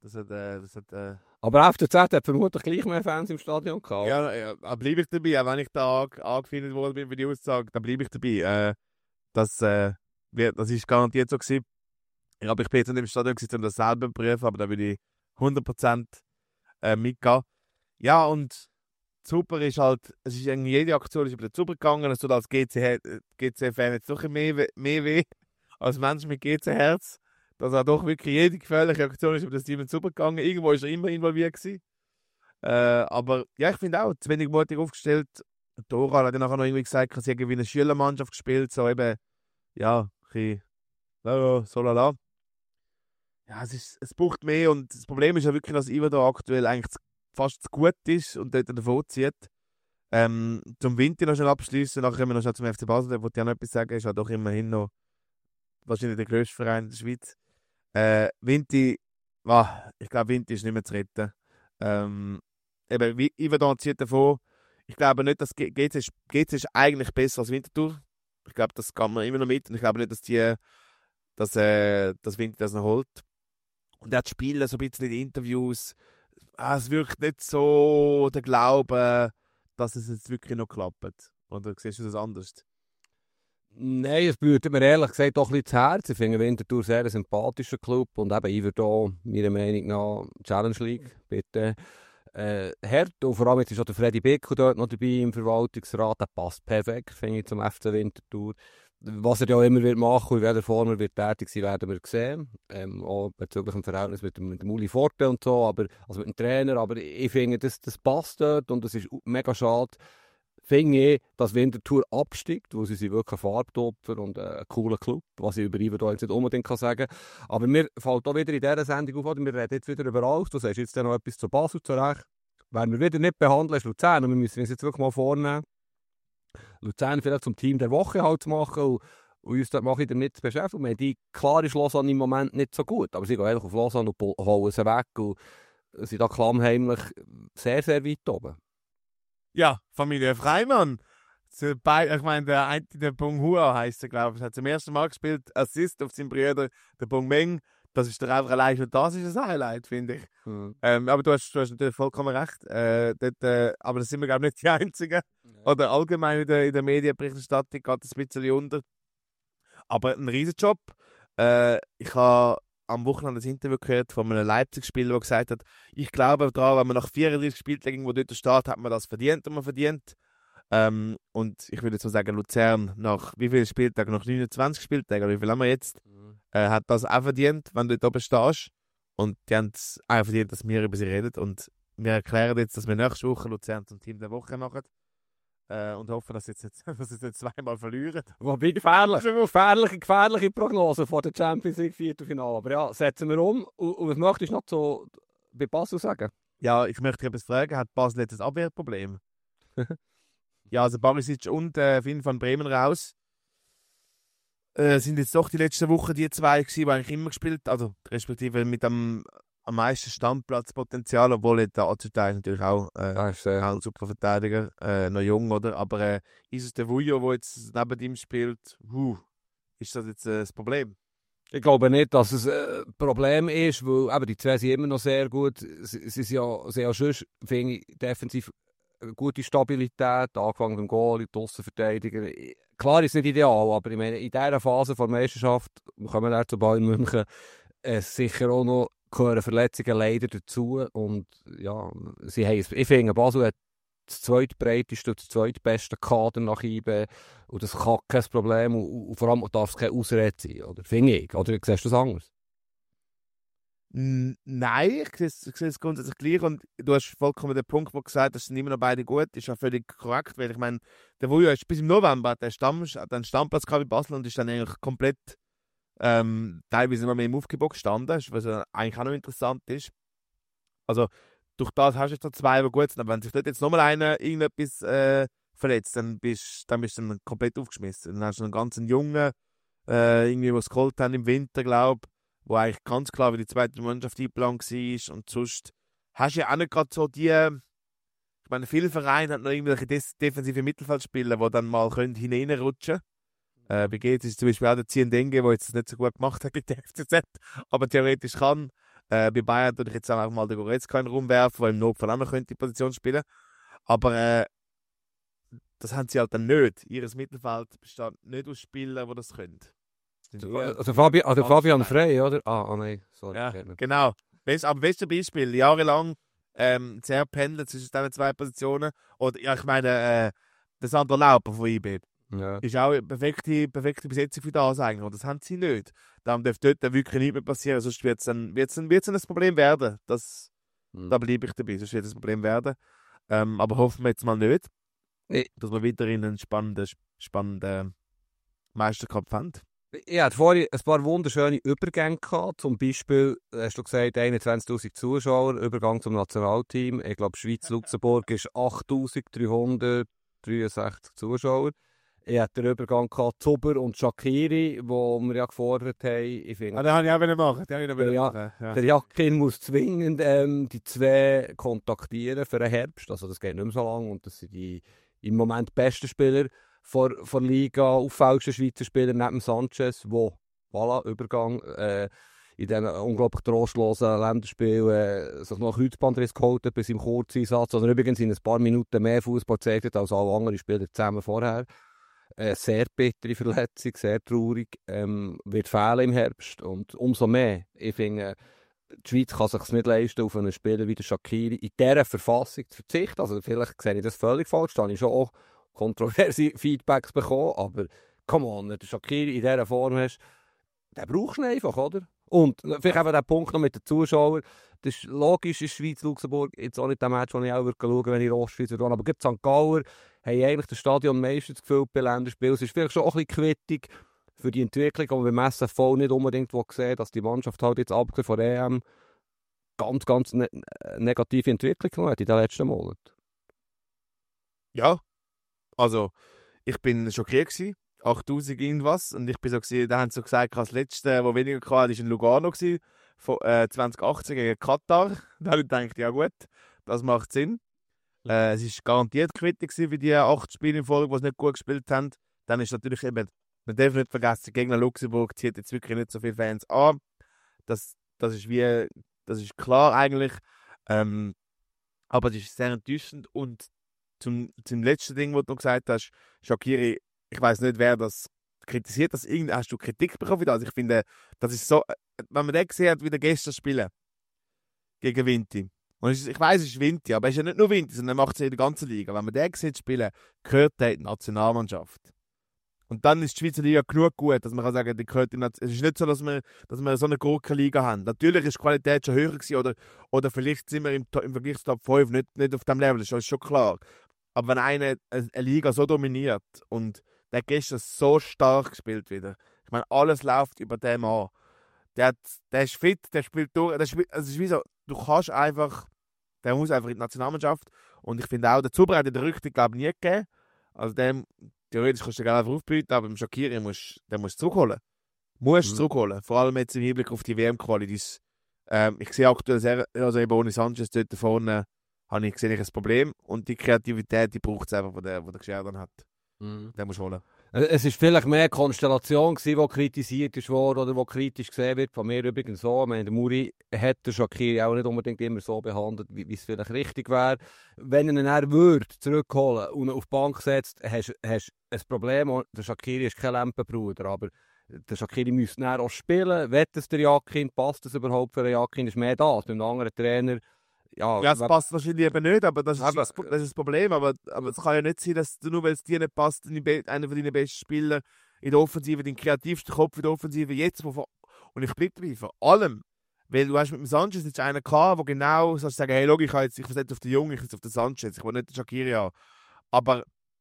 Aber FCZ hat vermutlich gleich mehr Fans im Stadion gehabt. Ja, bleibe ich dabei. Auch wenn ich da angefindet worden bin für die Aussage, dann bleibe ich dabei. Das ist garantiert so gewesen. Ich bin jetzt nicht im Stadion gewesen, um das selber zu prüfen, aber da würde ich 100% mitgehen. Ja, und super ist halt, es ist irgendwie jede Aktion ist über den Zuber gegangen. Es tut als GC-Fan jetzt doch mehr weh als Mensch mit GC-Herz. Dass er doch wirklich jede gefährliche Aktion ist über das Team Zuber gegangen. Irgendwo ist er immer involviert gewesen. Aber ja, ich finde auch, zu wenig mutig aufgestellt. Dora hat dann nachher noch irgendwie gesagt, sie hätten wie eine Schülermannschaft gespielt, so eben, ja, ein bisschen, so lala. Ja, es braucht mehr und das Problem ist ja wirklich, dass Iver da aktuell eigentlich fast zu gut ist und dort davon zieht. Zum Winter noch schnell abschließen, nachher können wir noch schnell zum FC Basel, da wollte ich auch noch etwas sagen, ist ja doch immerhin noch wahrscheinlich der grösste Verein in der Schweiz. Vinti, ich glaube, Vinti ist nicht mehr zu retten. Eben, Yverdon zieht davon. Ich glaube nicht, dass GC ist eigentlich besser als Winterthur. Ich glaube, das kann man immer noch mit. Und ich glaube nicht, dass Vinti das noch holt. Und er hat Spiele, so ein bisschen in den Interviews. Es wirkt nicht so der Glaube, dass es jetzt wirklich noch klappt. Oder siehst du das anders? Nein, es blutet mir ehrlich gesagt doch ein bisschen das Herz. Ich finde Winterthur sehr ein sympathischer Club und eben Yverdon, meiner Meinung nach, Challenge League, bitte. Hart und vor allem jetzt ist auch der Freddy Bickel dort noch dabei im Verwaltungsrat. Der passt perfekt, finde ich, zum FC Winterthur. Was er ja immer wird machen, in welcher Form er wird tätig sein, werden wir sehen. Auch bezüglich dem Verhältnis mit dem Uli Forte und so, also mit dem Trainer. Aber ich finde, das passt dort und es ist mega schade, finde ich, dass Winterthur absteigt, wo sie sind wirklich ein Farbtopfer und ein cooler Club, was ich über Yverdon jetzt nicht unbedingt sagen kann. Aber mir fällt auch wieder in dieser Sendung auf, wir reden jetzt wieder über alles. Du sagst jetzt noch etwas zu Basel zurecht. Wenn wir wieder nicht behandeln, ist Luzern und wir müssen uns jetzt wirklich mal vornehmen, Luzern vielleicht zum Team der Woche halt zu machen und uns dort mal damit zu beschäftigen. Wir haben die klar ist Lausanne im Moment nicht so gut, aber sie gehen einfach auf Lausanne und holen sie weg und sind da klammheimlich sehr, sehr weit oben. Ja, Familie Freimann. Ich meine, der Bong Hua heisst er, glaube ich, hat zum ersten Mal gespielt, Assist auf seinen Bruder, der Bong Meng. Das ist doch einfach allein schon das ist ein Highlight, finde ich. Aber du hast natürlich vollkommen recht. Aber das sind wir, glaube ich, nicht die Einzigen. Oder allgemein in der Medienberichterstattung geht es ein bisschen unter. Aber ein Riesenjob. Ich habe am Wochenende ein Interview gehört von einem Leipzig-Spieler, der gesagt hat, ich glaube daran, wenn man nach 34 Spieltagen irgendwo dort steht, hat man das verdient und man verdient. Und ich würde jetzt so sagen, Luzern nach wie vielen Spieltagen? Nach 29 Spieltagen, oder wie viel haben wir jetzt? Hat das auch verdient, wenn du dort oben stehst. Und die haben es auch verdient, dass wir über sie reden. Und wir erklären jetzt, dass wir nächste Woche Luzern zum Team der Woche machen. Und hoffen, dass sie jetzt nicht zweimal verlieren. Wobei gefährliche Prognose vor der Champions League Viertelfinale. Aber ja, setzen wir um. Und was möchtest du noch so bei Basel sagen? Ja, ich möchte dich etwas fragen. Hat Basel jetzt ein Abwehrproblem? Ja, also Barisic und Finn van Bremen raus. Sind jetzt doch die letzten Wochen die zwei gewesen, die eigentlich immer gespielt, also respektive mit am meisten Standplatzpotenzial, obwohl der Azutai natürlich auch ein super Verteidiger, noch jung, oder? Aber ist es der Vujo, der jetzt neben ihm spielt? Ist das jetzt das Problem? Ich glaube nicht, dass es ein Problem ist, weil eben die zwei sind immer noch sehr gut. Sie sind ja schon, finde ich, defensiv eine gute Stabilität, angefangen beim Goal, die Aussenverteidiger. Klar ist es nicht ideal, aber ich meine, in dieser Phase der Meisterschaft, wir kommen dann zu Bayern München, sicher auch noch gehören Verletzungen leider dazu. Und ja, ich finde, Basel hat das zweitbreiteste, das zweitbeste Kader nach IB. Und das kann kein Problem und vor allem darf es keine Ausrede sein, oder? Finde ich. Oder siehst du das anders? Nein, ich sehe es grundsätzlich gleich und du hast vollkommen den Punkt, wo du gesagt hast, das sind immer noch beide gut, ist ja völlig korrekt, weil ich meine, der Vujo ist bis im November hat einen Stammplatz gehabt in Basel und ist dann eigentlich komplett teilweise immer mehr im Aufgebot gestanden, was ja eigentlich auch noch interessant ist. Also durch das hast du jetzt noch zwei, die gut sind, aber wenn sich dort jetzt nochmal einer irgendetwas verletzt, dann bist du dann komplett aufgeschmissen. Dann hast du einen ganzen Jungen, irgendwie, was geholt haben im Winter, glaube ich, wo eigentlich ganz klar wie die zweite Mannschaft eingeplant war. Und sonst hast du ja auch nicht gerade so ich meine, viele Vereine haben noch irgendwelche defensive Mittelfeldspieler, die dann mal hineinrutschen Bei GC ist zum Beispiel auch der Ziendenge, der jetzt das nicht so gut gemacht hat mit der FCZ, aber theoretisch kann. Bei Bayern würde ich jetzt auch mal den Goretzka in den Raum werfen, weil im Notfall auch noch die Position spielen. Aber das haben sie halt dann nicht. Ihr Mittelfeld besteht nicht aus Spielern, die das können. Also Fabian Frey, oder? Nein, sorry. Ja, genau. Aber bestes Beispiel, jahrelang sehr pendelt zwischen diesen zwei Positionen. Oder ja, ich meine, der Sandro Lauper von IB. Ja. Ist auch eine perfekte Besetzung für das eigentlich. Und das haben sie nicht. Darum darf dort wirklich nichts mehr passieren. Sonst wird es ein Problem werden. Da bleibe ich dabei. Sonst wird es ein Problem werden. Aber hoffen wir jetzt mal nicht, dass wir weiterhin einen spannenden Meisterkampf haben. Ich hatte vorhin ein paar wunderschöne Übergänge gehabt. Zum Beispiel, hast du gesagt, 21'000 Zuschauer, Übergang zum Nationalteam. Ich glaube, Schweiz-Luxemburg ist 8'363 Zuschauer. Ich hatte den Übergang gehabt, Zuber und Shaqiri, wo wir ja gefordert haben. Ich finde, Den habe ich auch machen. Der Jakin muss zwingend die zwei kontaktieren für den Herbst. Also das geht nicht mehr so lange. Und das sind die im Moment besten Spieler von Liga, auffälligsten Schweizer Spieler neben Sanchez, wo, voilà, Übergang, in diesen unglaublich trostlosen Länderspielen sich noch Kreuzbandriss geholt hat bei seinem Kurzeinsatz. Oder übrigens in ein paar Minuten mehr Fußball gezeigt hat als alle anderen Spieler zusammen vorher. Sehr bittere Verletzung, sehr traurig, wird fehlen im Herbst. Und umso mehr, ich finde, die Schweiz kann sich nicht leisten, auf einen Spieler wie der Shaqiri in dieser Verfassung zu verzichten. Also vielleicht sehe ich das völlig falsch, da habe ich schon auch kontroverse Feedbacks bekommen, aber come on, wenn du Shaqiri in dieser Form hast, den brauchst du einfach, oder? Und vielleicht eben der Punkt noch mit den Zuschauern, das ist logisch, in Schweiz-Luxemburg jetzt auch nicht der Match, den ich auch schauen würde, wenn ich Ostschweiz würde. Aber gerade St. Galler haben eigentlich das Stadion meistens gefüllt bei Länderspielen. Es ist vielleicht schon auch ein bisschen Quittung für die Entwicklung, aber beim SFV nicht unbedingt sehen, dass die Mannschaft halt jetzt abgesehen von EM ganz negative Entwicklung hat in den letzten Monaten. Ja, also ich bin schockiert gewesen. 8'000 irgendwas. Und ich bin so gewesen, da haben sie so gesagt, das letzte, wo weniger hatte, war in Lugano gewesen, von 2018 gegen Katar. Da habe ich gedacht, ja gut, das macht Sinn. Es war garantiert Quittung für die 8 Spiele in Folge, die sie nicht gut gespielt haben. Dann ist natürlich eben, man darf nicht vergessen, gegen Luxemburg zieht jetzt wirklich nicht so viele Fans an. Das ist klar eigentlich. Aber das ist sehr enttäuschend. Und zum letzten Ding, was du noch gesagt hast, Shaqiri, ich weiss nicht, wer das kritisiert. Hast du Kritik bekommen für das? Ich finde, das ist so, wenn man den gesehen hat, wie der gestern spielen gegen Vinti. Und ich weiss, es ist Vinti, aber es ist ja nicht nur Vinti, sondern er macht es in der ganzen Liga. Wenn man den sieht spielen, gehört er in die Nationalmannschaft. Und dann ist die Schweizer Liga genug gut, dass man kann sagen, die gehört in es ist nicht so, dass wir so eine Gurkenliga haben. Natürlich ist die Qualität schon höher gewesen, oder vielleicht sind wir im Vergleich zu Top 5 nicht auf dem Level, das ist schon klar. Aber wenn einer eine Liga so dominiert und der gestern so stark gespielt wieder, ich meine, alles läuft über den an. Der ist fit, der spielt durch, also es ist wie so, du kannst einfach, der muss einfach in die Nationalmannschaft. Und ich finde auch, der Zuber hat den Rücktritt, glaube ich, nie gegeben. Also dem, theoretisch kannst du den einfach aufbieten, aber im Shaqiri, den musst du zurückholen. Zurückholen. Vor allem jetzt im Hinblick auf die WM-Quali. Ich sehe aktuell sehr, also eben ohne Sanchez dort vorne, habe ich gesehen, ein Problem. Und die Kreativität, die braucht es einfach, die der Geschirr hat. Den musst du holen. Es war vielleicht mehr eine Konstellation, die kritisiert wurde oder die kritisch gesehen wird. Von mir übrigens so. Ich meine, der Muri hat den Shaqiri auch nicht unbedingt immer so behandelt, wie es vielleicht richtig wäre. Wenn er ihn dann zurückholen und auf die Bank setzt, hast du ein Problem. Der Shaqiri ist kein Lampenbruder, aber der Shaqiri müsste dann auch spielen. Wett es der Jakin? Passt das überhaupt für den Jakin? Ist mehr da als beim anderen Trainer. Ja, es passt wahrscheinlich eben nicht, aber das ist das Problem. Aber es kann ja nicht sein, dass du nur, weil es dir nicht passt, einer von deinen besten Spieler in der Offensive, dein kreativster Kopf in der Offensive, jetzt, und ich bleibe dabei, vor allem, weil du hast mit dem Sanchez jetzt einen gehabt, der genau sagen, hey, schau, ich setze auf den Jungen, ich setze auf den Sanchez, ich will nicht den Shaqiri haben. Aber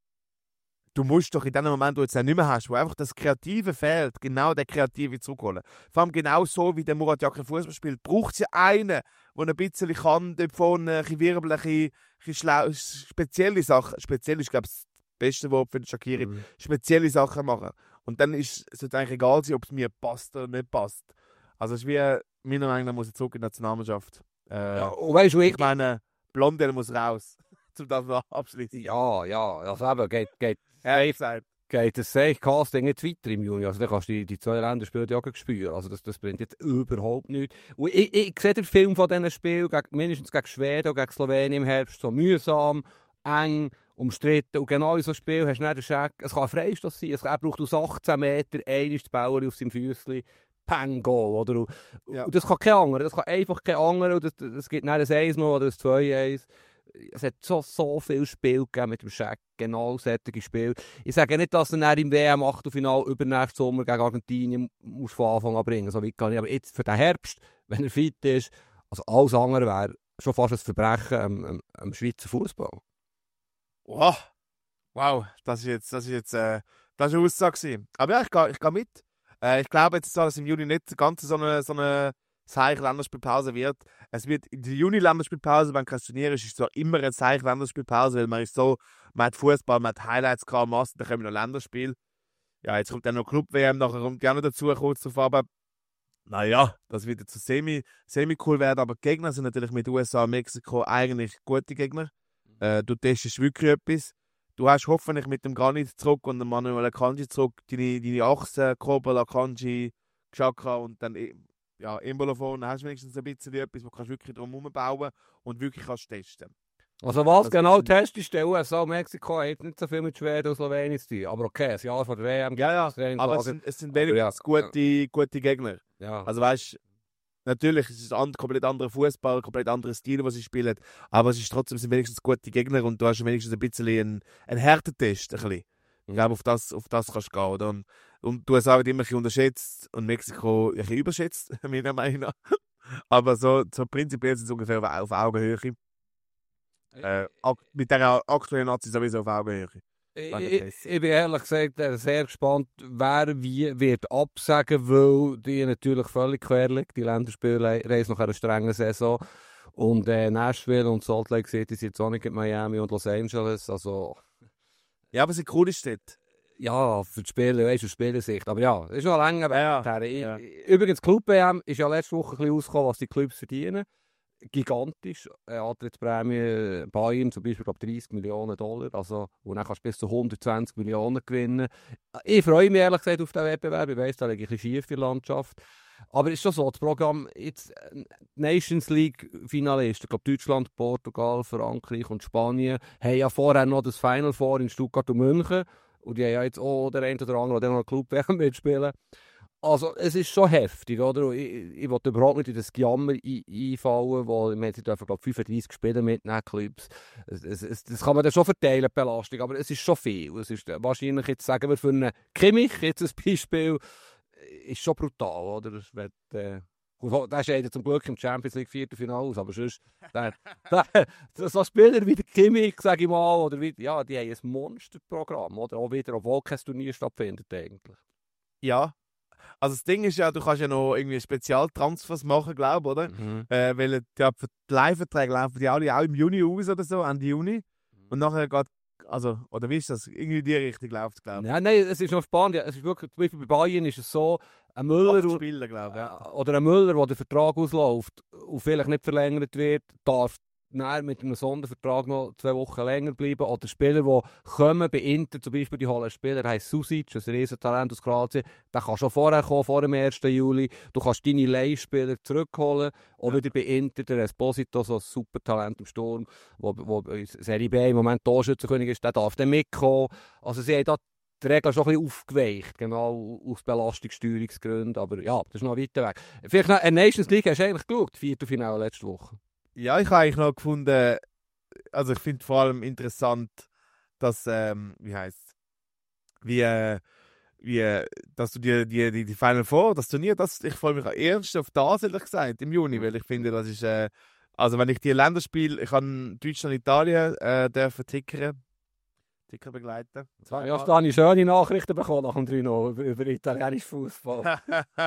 du musst doch in dem Moment, wo du jetzt nicht mehr hast, wo einfach das Kreative fehlt, genau der Kreative zurückholen. Vor allem genau so, wie der Murat Yakin Fußball spielt, braucht es ja einen, der ein bisschen kann, dort vorne, ein bisschen wirbeln, ein bisschen schlau, spezielle Sachen, speziell ist, glaube ich, das beste Wort für den Shaqiri, spezielle Sachen machen. Und dann ist es eigentlich egal sein, ob es mir passt oder nicht passt. Also es ist wie, meiner Meinung nach muss er zurück in die Nationalmannschaft. Und weißt du, ich meine, Blondel muss raus, um das noch abschließen. Ja, also eben, geht. Ja, ich sage. geht das Safe-Casting nicht weiter im Juni. Also dann kannst du die 2 Länderspiele ja auch spüren. Also das bringt jetzt überhaupt nichts. Und ich sehe den Film von diesen Spielen, mindestens gegen Schweden und gegen Slowenien im Herbst, so mühsam, eng, umstritten. Und genau in so einem Spiel hast du nicht den Scheck. Es kann ein Freistoß sein, er braucht aus 18 Metern einmal die Bauer auf seinem Füßchen. Pang, Goal, oder? Und das kann kein anderer, das kann einfach kein anderer. Und das gibt nicht ein 1-0 oder ein 2-1. Es hat so viel Spiel gegeben mit dem Scheck, genau solche Spiele. Ich sage nicht, dass er dann im WM-Achtelfinale übernächsten Sommer gegen Argentinien muss von Anfang an bringen, so weit kann ich. Aber jetzt für den Herbst, wenn er fit ist, also alles andere wäre schon fast ein Verbrechen am Schweizer Fußball. Wow, das ist eine Aussage. Aber ja, ich gehe mit. Ich glaube jetzt, dass im Juni nicht ganz so eine seichte Länderspielpause wird. Es wird in der Juni-Länderspielpause, wenn kein Turnier ist, ist zwar immer eine seichte Länderspielpause, weil man hat Fußball, man hat Highlights gehabt, dann kommen noch Länderspiele. Ja, jetzt kommt dann noch Club-WM, nachher kommt gerne dazu, kurz darauf, aber naja, das wird jetzt so semi-cool werden, aber die Gegner sind natürlich mit USA und Mexiko eigentlich gute Gegner. Du testest wirklich etwas. Du hast hoffentlich mit dem Granit zurück und dem Manuel Akanji zurück deine Achse, Kobel, Akanji, Xhaka und dann Embolo vorne. Hast du wenigstens ein bisschen etwas, wo du wirklich drum herum bauen und wirklich kannst testen. Also was das genau testest, der USA und Mexiko hat nicht so viel mit Schweden und Slowenien zu tun. Aber okay, ein Jahr vor der WM. Ja, aber es sind wenigstens gute Gegner. Ja. Also weißt, natürlich ist es ein komplett anderer Fußball, komplett anderer Stil, was sie spielen, aber es sind wenigstens gute Gegner und du hast wenigstens ein bisschen einen Härtetest. Ich glaube, auf das kannst du gehen. Oder? Und du hast auch immer ein bisschen unterschätzt und Mexiko ein bisschen überschätzt, meiner Meinung nach. Aber so prinzipiell sind sie ungefähr auf Augenhöhe. Mit der aktuellen Nazi sowieso auf Augenhöhe. Ich bin ehrlich gesagt sehr gespannt, wer wie wird absagen, weil die natürlich völlig quer liegt. Die Länderspiele reisen nach einer strengen Saison. Und Nashville und Salt Lake City sind jetzt auch nicht in Miami und Los Angeles. Also, ja, aber es ist cool, steht. Ja, für die Spieler, weißt du, Spielersicht. Aber ja, es ist noch länger. Ja. Übrigens, Club-WM ist ja letzte Woche ein bisschen rausgekommen, was die Clubs verdienen. Gigantisch. Antrittsprämie Bayern zum Beispiel, glaube $30 Millionen. Also, und dann kannst du bis zu 120 Millionen gewinnen. Ich freue mich ehrlich gesagt auf den Wettbewerb. Ich weiss, da liege ich ein bisschen schief in der Landschaft. Aber es ist schon so, das Programm, jetzt Nations League-Finalisten, ich glaube Deutschland, Portugal, Frankreich und Spanien, haben ja vorher noch das Final Four in Stuttgart und München. Und die haben ja jetzt auch der eine oder andere, der noch einen Club mitspielen. Also, es ist schon heftig, oder? Ich will überhaupt nicht in das Gejammer einfallen, weil wir dürfen, glaube ich, 35 Spiele mitnehmen, Clubs. Das kann man dann schon verteilen, die Belastung, aber es ist schon viel. Es ist wahrscheinlich, jetzt sagen wir für einen Kimmich, jetzt ein Beispiel, ist schon brutal, oder? Der scheidet zum Glück im Champions League Viertelfinale aus, aber sonst, so Spieler wie der Kimmich, sage ich mal, oder die haben ein Monsterprogramm, oder? Auch wieder, obwohl kein Turnier stattfindet eigentlich. Ja. Also das Ding ist ja, du kannst ja noch irgendwie Spezialtransfers machen, glaube ich, oder? Weil die Leihverträge laufen die alle auch im Juni aus oder so, Ende Juni. Und nachher geht, also, oder wie ist das? Irgendwie in die Richtung läuft es, glaube ich. Ja, nein, es ist noch spannend. Es ist wirklich, zum Beispiel bei Bayern ist es so, ein Müller, Spieler, glaube ich, ja. Oder ein Müller, der der Vertrag ausläuft und vielleicht nicht verlängert wird, darf mit einem Sondervertrag noch 2 Wochen länger bleiben. Oder Spieler, die kommen bei Inter, zum Beispiel die holen einen Spieler, der heisst Susic, ein Riesentalent aus Kroatien, der kann schon vorher kommen, vor dem 1. Juli. Du kannst deine Leihspieler zurückholen. Auch wieder bei Inter, der Esposito, so ein super Talent im Sturm, wo Serie B im Moment Torschützenkönig ist, der darf dann mitkommen. Also sie haben da die Regel schon ein bisschen aufgeweicht, genau aus Belastungssteuerungsgründen. Aber ja, das ist noch weiter weg. Vielleicht noch eine Nations League hast du eigentlich geschaut, Viertelfinale letzte Woche. Ja, ich habe eigentlich noch gefunden, also ich finde vor allem interessant, dass, dass du die Final Four, das Turnier, ich freue mich am ehesten auf das, ehrlich gesagt, im Juni, weil ich finde, das ist, also wenn ich die Länderspiele, ich habe Deutschland und Italien dürfen Ticker begleiten. Ja, da habe ich schöne Nachrichten bekommen nach dem 3-0 über italienischen Fußball.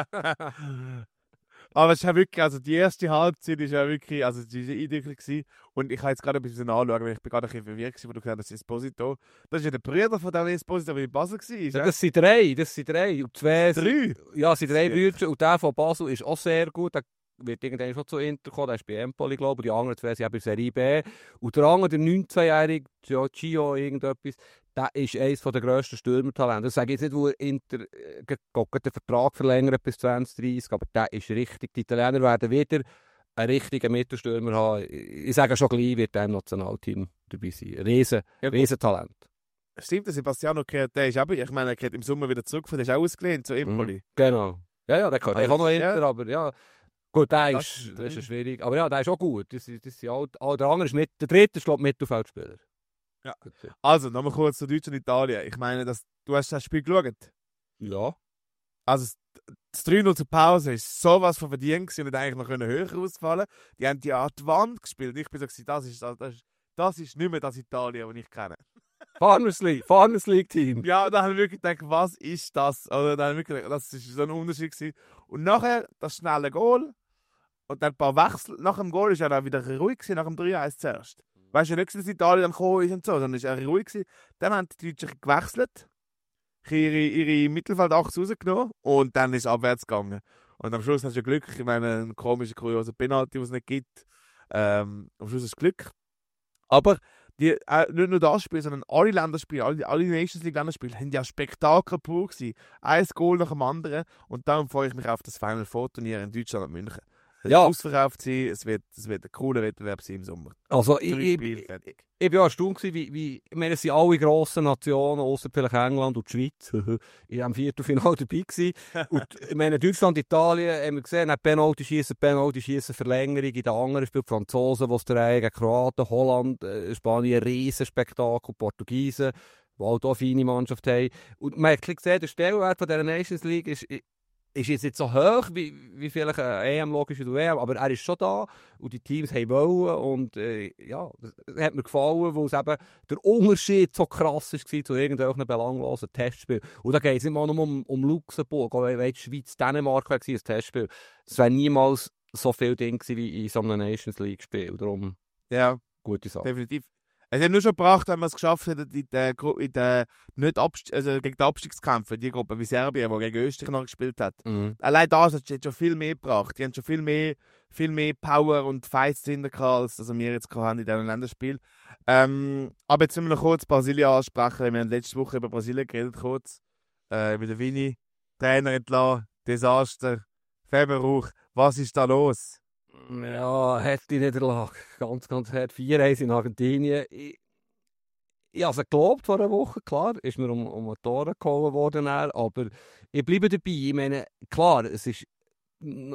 Aber es ist ja wirklich, also die erste Halbzeit ist ja wirklich, also es war eindrücklich gewesen. Und ich habe jetzt gerade ein bisschen anschauen, weil ich bin gerade ein bisschen verwirrt gewesen, wo du gesagt hast, Esposito. Das ist ja der Bruder von dem Esposito, der in Basel war. Ja, das sind 3. Und 2... 3? Ja, es sind 3 Brüder. Und der von Basel ist auch sehr gut. Der wird irgendwann schon zu Inter kommen. Der ist bei Empoli, glaube ich. Die anderen 2 sind bei Serie B. Und der andere, der 19-jährige, Gio irgendetwas, der ist eines der grössten Stürmertalente. Das sage ich jetzt nicht, wo er den Vertrag verlängert bis 2030, aber der ist richtig. Die Italiener werden wieder einen richtigen Mittelstürmer haben. Ich sage schon gleich, wird er im Nationalteam dabei sein. Riesentalent. Stimmt, der Sebastiano der ist aber, ich meine, er geht im Sommer wieder zurück, der ist auch ausgelehnt zu Empoli. Genau. Ja, der kann auch noch hinter, aber ja. Gut, das ist schwierig. Aber ja, der ist auch gut. Das sind der andere ist der dritte ist, glaube ich, Mittelfeldspieler. Ja. Also, nochmal kurz zu Deutschland und Italien. Ich meine, du hast das Spiel geschaut. Ja. Also, das 3-0 zur Pause ist sowas von verdient gewesen und eigentlich noch höher ausfallen. Die haben die an die Wand gespielt. Ich bin so, das ist nicht mehr das Italien, das ich kenne. Farmers League Team. Ja, da habe ich wirklich gedacht, was ist das? Oder da habe ich wirklich gedacht, das ist so ein Unterschied gewesen. Und nachher das schnelle Goal und dann ein paar Wechsel. Nach dem Goal ist er dann wieder ruhig gewesen, nach dem 3-1 zuerst. Weißt du nicht, dass Italien dann gekommen ist und so, sondern ist er ruhig gewesen. Dann haben die Deutschen gewechselt, ihre Mittelfeldachse rausgenommen und dann ist es abwärts gegangen. Und am Schluss hast du Glück, ich meine, einen komischen, kuriosen Penalty, den es nicht gibt. Am Schluss ist Glück. Aber nicht nur das Spiel, sondern alle Länderspiele, alle Nations League Länderspiele, haben ja Spektakel pur gewesen. Ein Goal nach dem anderen. Und darum freue ich mich auf das Final Four Turnier in Deutschland und München. Es wird ausverkauft sein, es wird ein cooler Wettbewerb sein im Sommer. Also ich war ja erstaunt, wie ich meine, es sind alle grossen Nationen, außer vielleicht England und die Schweiz, in diesem Viertelfinale dabei gewesen. Und ich meine, Deutschland, Italien, haben wir gesehen, Penalty schießen, Verlängerung, in den anderen spielen die Franzosen, die es gegen Kroaten, Holland, Spanien, Riesenspektakel, Portugiesen, die halt auch eine feine Mannschaft haben. Und man hat gesehen, der Stellenwert von dieser Nations League ist jetzt nicht so hoch, wie vielleicht eine EM, logisch, oder WM, aber er ist schon da und die Teams haben wollen und ja, das hat mir gefallen, weil es eben der Unterschied so krass war zu irgendwelchen belanglosen Testspielen. Und da geht es nicht mal nur um Luxemburg, auch wenn die Schweiz, Dänemark war ein Testspiel. Das wäre niemals so viel Ding gewesen wie in so einem Nations League-Spiel. Darum, ja, gute Sache. Definitiv. Es hat nur schon gebracht, wenn man es geschafft hat, gegen die Abstiegskämpfe, die Gruppe wie Serbien, die gegen Österreich noch gespielt hat. Mhm. Allein das hat schon viel mehr gebracht. Die haben schon viel mehr Power und Fights dahinter gehabt, als wir jetzt haben in diesem Länderspiel. Aber jetzt müssen wir noch kurz Brasilien ansprechen. Wir haben letzte Woche über Brasilien geredet, kurz. Mit der Vini, Trainer entlassen, Desaster, Februar. Was ist da los? Ja, hat die Niederlage. Ganz, ganz hart. 4-1 in Argentinien. Ich habe es geglaubt vor einer Woche, klar. Ist mir um ein Tor geholt worden. Aber ich bleibe dabei. Ich meine, klar, das hat ein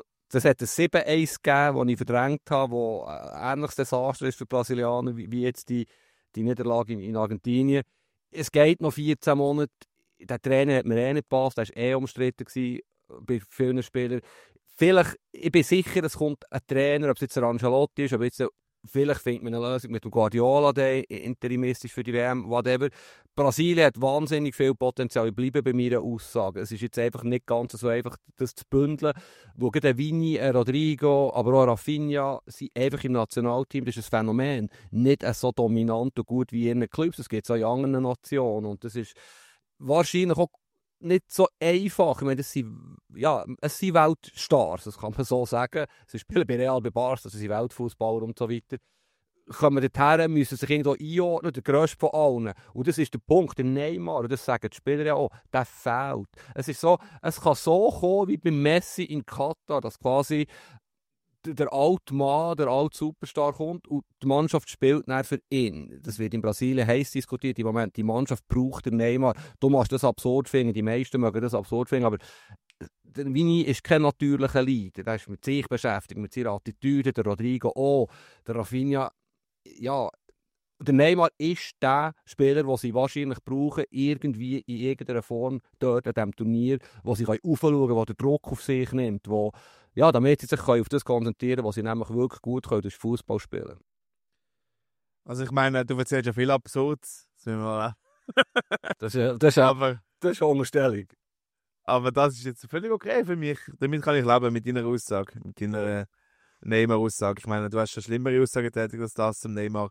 7-1 gegeben, das ich verdrängt habe, das ein ähnliches Desaster ist für Brasilianer, wie jetzt die Niederlage in Argentinien. Es geht noch 14 Monate. Der Trainer hat mir nicht gepasst. Er war umstritten bei vielen Spielern. Vielleicht, ich bin sicher, es kommt ein Trainer, ob es jetzt ein Ancelotti ist, aber jetzt, vielleicht findet man eine Lösung mit dem Guardiola, der interimistisch für die WM, whatever. Brasilien hat wahnsinnig viel Potenzial. Ich bleibe bei meiner Aussage. Es ist jetzt einfach nicht ganz so einfach, das zu bündeln. Wo gerade Vini, Rodrigo, aber auch Rafinha sind einfach im Nationalteam. Das ist ein Phänomen. Nicht so dominant und gut wie in ihren Clubs. Das gibt es auch in anderen Nationen. Und das ist wahrscheinlich auch nicht so einfach. Ich meine, es sind Weltstars, das kann man so sagen. Sie spielen bei Real, bei Barca, sie sind Weltfußballer und so weiter. Kommen dorthin, müssen sich irgendwo einordnen, der grösste von allen. Und das ist der Punkt, der Neymar, und das sagen die Spieler ja auch, der fehlt. Es kann so kommen wie beim Messi in Katar, dass quasi der alte Mann, der alte Superstar kommt und die Mannschaft spielt dann für ihn. Das wird in Brasilien heiß diskutiert im Moment. Die Mannschaft braucht den Neymar. Du machst das absurd finden, die meisten mögen das absurd finden, aber der Vini ist kein natürlicher Leader. Er ist mit sich beschäftigt, mit seiner Attitüde, der Rodrigo auch, der Rafinha. Ja, der Neymar ist der Spieler, den sie wahrscheinlich brauchen, irgendwie in irgendeiner Form dort an diesem Turnier, wo sie aufschauen können, wo der Druck auf sich nimmt, wo damit sie sich auf das konzentrieren können, was sie nämlich wirklich gut können, das ist Fußball spielen. Also ich meine, du erzählst ja viel Absurdes. Das ist eine Unterstellung. Aber das ist jetzt völlig okay für mich. Damit kann ich leben, mit deiner Aussage, mit deiner Neymar-Aussage. Ich meine, du hast schon schlimmere Aussagen getätigt als das zum Neymar.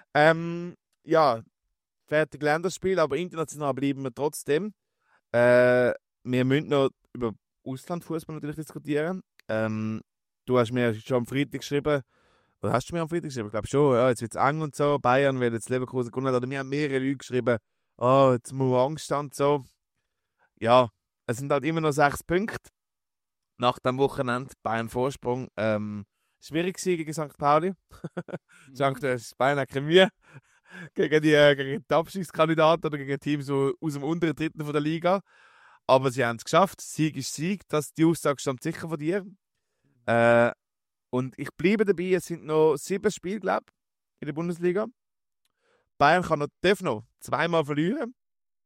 Ja, fertig Länderspiel, aber international bleiben wir trotzdem. Wir müssen noch über Auslandfußball natürlich diskutieren. Du hast mir schon am Freitag geschrieben, oder hast du mir am Freitag geschrieben? Ich glaube schon, ja, jetzt wird es eng und so, Bayern will jetzt Leverkusen gewonnen, oder mir haben mehrere Leute geschrieben, oh, jetzt muss man Angst haben und so. Ja, es sind halt immer noch 6 Punkte. Nach dem Wochenende Bayern Vorsprung. Schwierig gewesen gegen St. Pauli. St. Bayern hat keine Mühe gegen die Abstiegskandidaten oder gegen Teams so aus dem unteren Drittel von der Liga. Aber sie haben es geschafft. Sieg ist Sieg. Die Aussage stammt sicher von dir. Und ich bleibe dabei, es sind noch 7 Spiele, glaube ich, in der Bundesliga. Bayern darf noch 2-mal verlieren.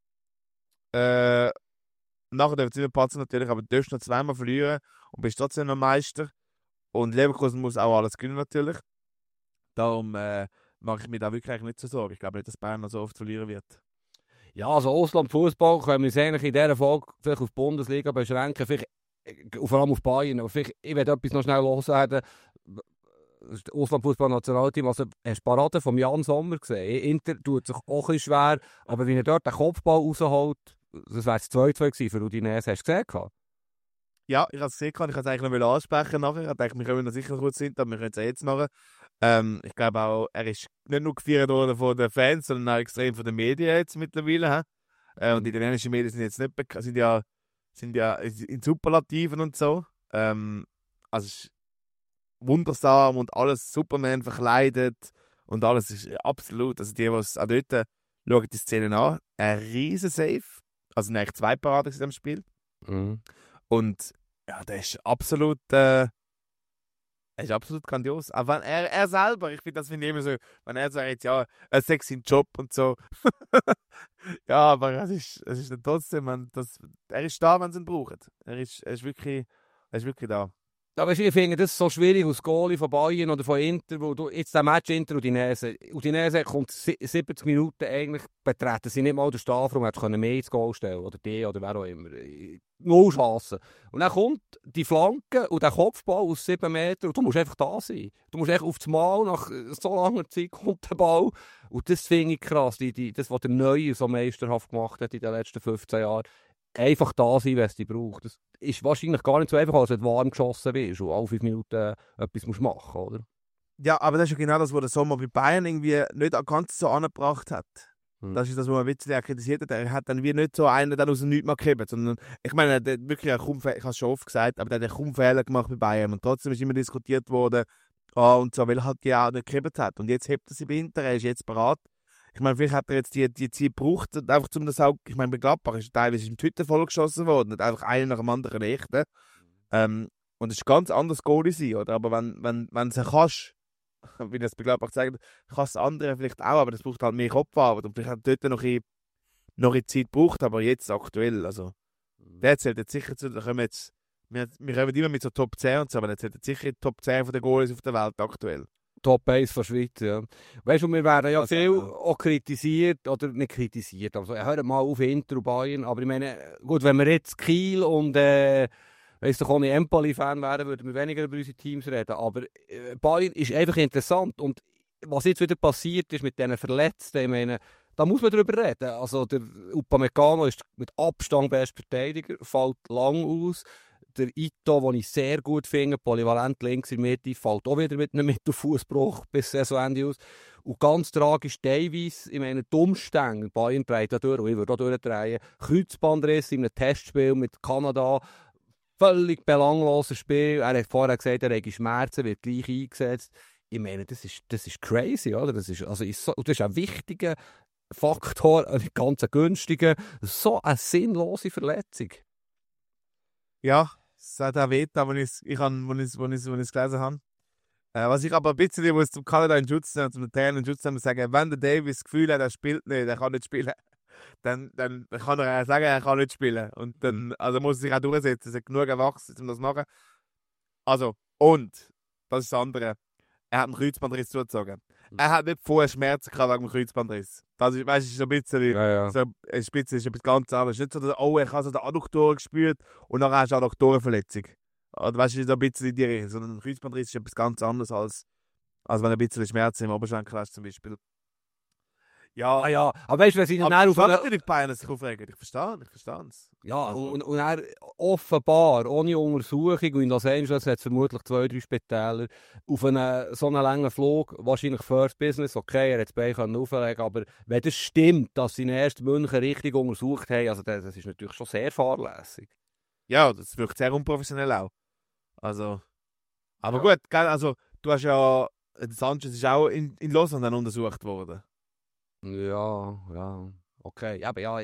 Nachher dürfen sie nicht patzen natürlich, aber du darfst noch 2-mal verlieren und bist trotzdem noch Meister. Und Leverkusen muss auch alles gewinnen natürlich. Darum mache ich mir da wirklich nicht so Sorgen. Ich glaube nicht, dass Bayern noch so oft verlieren wird. Ja, also Ausland-Fußball können wir uns eigentlich in dieser Folge vielleicht auf die Bundesliga beschränken, vielleicht, vor allem auf Bayern. Aber vielleicht, ich werde etwas noch schnell loswerden. Das Ausland-Fußball-Nationalteam, also hast du Parade von Jan Sommer gesehen? Inter tut sich auch ein bisschen schwer, aber wenn er dort den Kopfball rausholt, das wäre das 2-2 gewesen für Udinese, hast du gesehen? Ja, ich habe es gesehen, ich wollte es eigentlich noch ansprechen nachher. Ich dachte, wir können noch sicher kurz hinter, aber wir können es jetzt machen. Ich glaube auch, er ist nicht nur gefeiert worden von den Fans, sondern auch extrem von den Medien jetzt mittlerweile. Und die italienischen Medien sind jetzt nicht sind ja in Superlativen und so. Also es ist wundersam und alles Superman verkleidet und alles ist absolut, also die was auch dort schauen die Szenen an, ein riesen Save, also eigentlich 2 Paraden in diesem Spiel. Und ja, der ist absolut grandios. Aber er selber, das finde ich immer so, wenn er sagt, ja, er sagt seinen Job und so. Ja, aber es ist dann trotzdem, er ist da, wenn sie ihn brauchen. Er ist wirklich da. Aber ich finde das so schwierig als Goalie von Bayern oder von Inter, wo du jetzt der Match Inter Udinese kommt 70 Minuten eigentlich betreten, sie nicht mal den Strafraum, hätte können mehr ins Goal stellen oder die oder wer auch immer. Null Chancen. Und dann kommt die Flanke und der Kopfball aus 7 Metern und du musst einfach da sein. Du musst echt auf das Mal, nach so langer Zeit kommt der Ball. Und das finde ich krass, das, was der Neue so meisterhaft gemacht hat in den letzten 15 Jahren. Einfach da sein, wenn es dich braucht. Das ist wahrscheinlich gar nicht so einfach, als wenn du warm geschossen wirst und alle 5 Minuten etwas machen musst, oder? Ja, aber das ist ja genau das, was der Sommer bei Bayern irgendwie nicht ganz so angebracht hat. Das ist das, was man wirklich kritisiert hat. Er hat dann wie nicht so einen dann aus dem Nichts mal gekriegt, sondern, ich meine, der hat wirklich kaum Fehler, ich habe es schon oft gesagt, aber der hat kaum Fehler gemacht bei Bayern und trotzdem ist immer diskutiert worden, und so, weil er halt die auch nicht gekriegt hat. Und jetzt hebt er sie bei Inter, er ist jetzt bereit. Ich meine, vielleicht hat er jetzt die Zeit gebraucht, einfach um das auch, ich meine, bei Gladbach ist teilweise im Twitter vollgeschossen worden, nicht einfach einer nach dem anderen echten. Und es ist ganz anders Goalie sein, oder? Aber wenn du es kannst, wie das bei Gladbach sagt, kannst du andere vielleicht auch, aber das braucht halt mehr Kopfarbeit und vielleicht hat dort noch in Zeit gebraucht, aber jetzt aktuell, also der zählt jetzt sicher zu, da kommen jetzt, wir kommen immer mit so Top 10 und so, aber der zählt jetzt sicher in die Top 10 von den Goalies auf der Welt aktuell. Top 1 von der Schweiz, ja. Weißt du, wir werden ja viel auch kritisiert, oder nicht kritisiert, also hört mal auf Inter und Bayern, aber ich meine, gut, wenn wir jetzt Kiel und weiss doch auch nicht Empoli-Fan wären, würden wir weniger über unsere Teams reden, aber Bayern ist einfach interessant und was jetzt wieder passiert ist mit diesen Verletzten, ich meine, da muss man drüber reden. Also der Upamecano ist mit Abstand bester Verteidiger, fällt lang aus. Der Ito, den ich sehr gut finde, polyvalent links in der Mitte, fällt auch wieder mit einem Mittelfußbruch bis Saisonende aus. Und ganz tragisch Davies, ich meine, die Umstände, Bayern dreht da durch, und ich würde auch durchdrehen. Kreuzbandriss in einem Testspiel mit Kanada, völlig belangloses Spiel. Er hat vorher gesagt, er hätte Schmerzen, wird gleich eingesetzt. Ich meine, das ist crazy, oder? Das ist ein wichtiger Faktor, ein ganz günstiger, so eine sinnlose Verletzung. Ja, es hat auch weh, als ich es gelesen habe. Was ich aber ein bisschen muss zum Kanada in Schutz nehmen, zum Trainer in Schutz nehmen, sagen, wenn der Davis das Gefühl hat, er spielt nicht, er kann nicht spielen, dann kann er sagen, er kann nicht spielen. Und dann muss er sich auch durchsetzen, er hat genug erwachsen, um das zu machen. Also, und, das ist das andere, er hat einen Kreuzbandriss zugezogen. Er hat nicht vorher Schmerzen gehabt wegen dem Kreuzbandriss. Das ist, weißt, ist so ein bisschen, so ein bisschen ist etwas ganz anderes. Nicht so, dass ich habe so den Adduktoren gespürt und dann hast du eine Adduktorenverletzung. Oder weißt du, so ein bisschen in die Richtung. Sondern ein Kreuzbandriss ist etwas ganz anderes, als wenn du ein bisschen Schmerzen im Oberschenkel hast zum Beispiel. Ja, ja, aber weißt du, wenn sie dann aber auf eine... natürlich Bayern sich aufregen. Ich verstehe es. Ja, Also- und er offenbar, ohne Untersuchung, und in Los Angeles hat es vermutlich 2-3 Spitäler, auf einen so einen langen Flug, wahrscheinlich First Business, okay, er hat das Bein auflegen, aber wenn das stimmt, dass sie ihn erst München richtig untersucht haben, also das ist natürlich schon sehr fahrlässig. Ja, das wirkt sehr unprofessionell auch. Also, aber gut, gell, also du hast ja, Sanchez ist auch in Lausanne dann untersucht worden. Ja, okay, aber ja,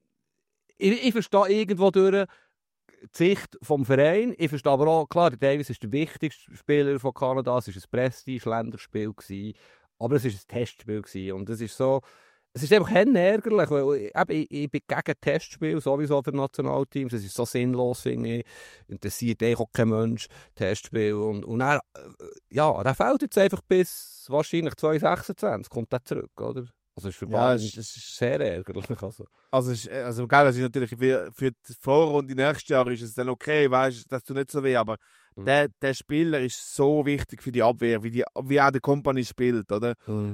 ich verstehe irgendwo durch die Sicht vom Verein. Ich verstehe aber auch, klar, der Davis ist der wichtigste Spieler von Kanada. Es war ein Prestige-Länderspiel gewesen, aber es war ein Testspiel gewesen. Und es ist so, es ist einfach ärgerlich, weil ich bin gegen Testspiele, sowieso für Nationalteams. Es ist so sinnlos, finde ich. Interessiert eigentlich auch kein Mensch, Testspiel. Und er, ja, der fällt jetzt einfach bis wahrscheinlich 2026, kommt er zurück, oder? Also es ist für Ja, Bayern sehr ärgerlich. Also gell, das ist natürlich für die Vorrunde nächstes Jahr ist es dann okay, weißt du, das tut nicht so weh, aber der Spieler ist so wichtig für die Abwehr, wie auch der Company spielt, oder?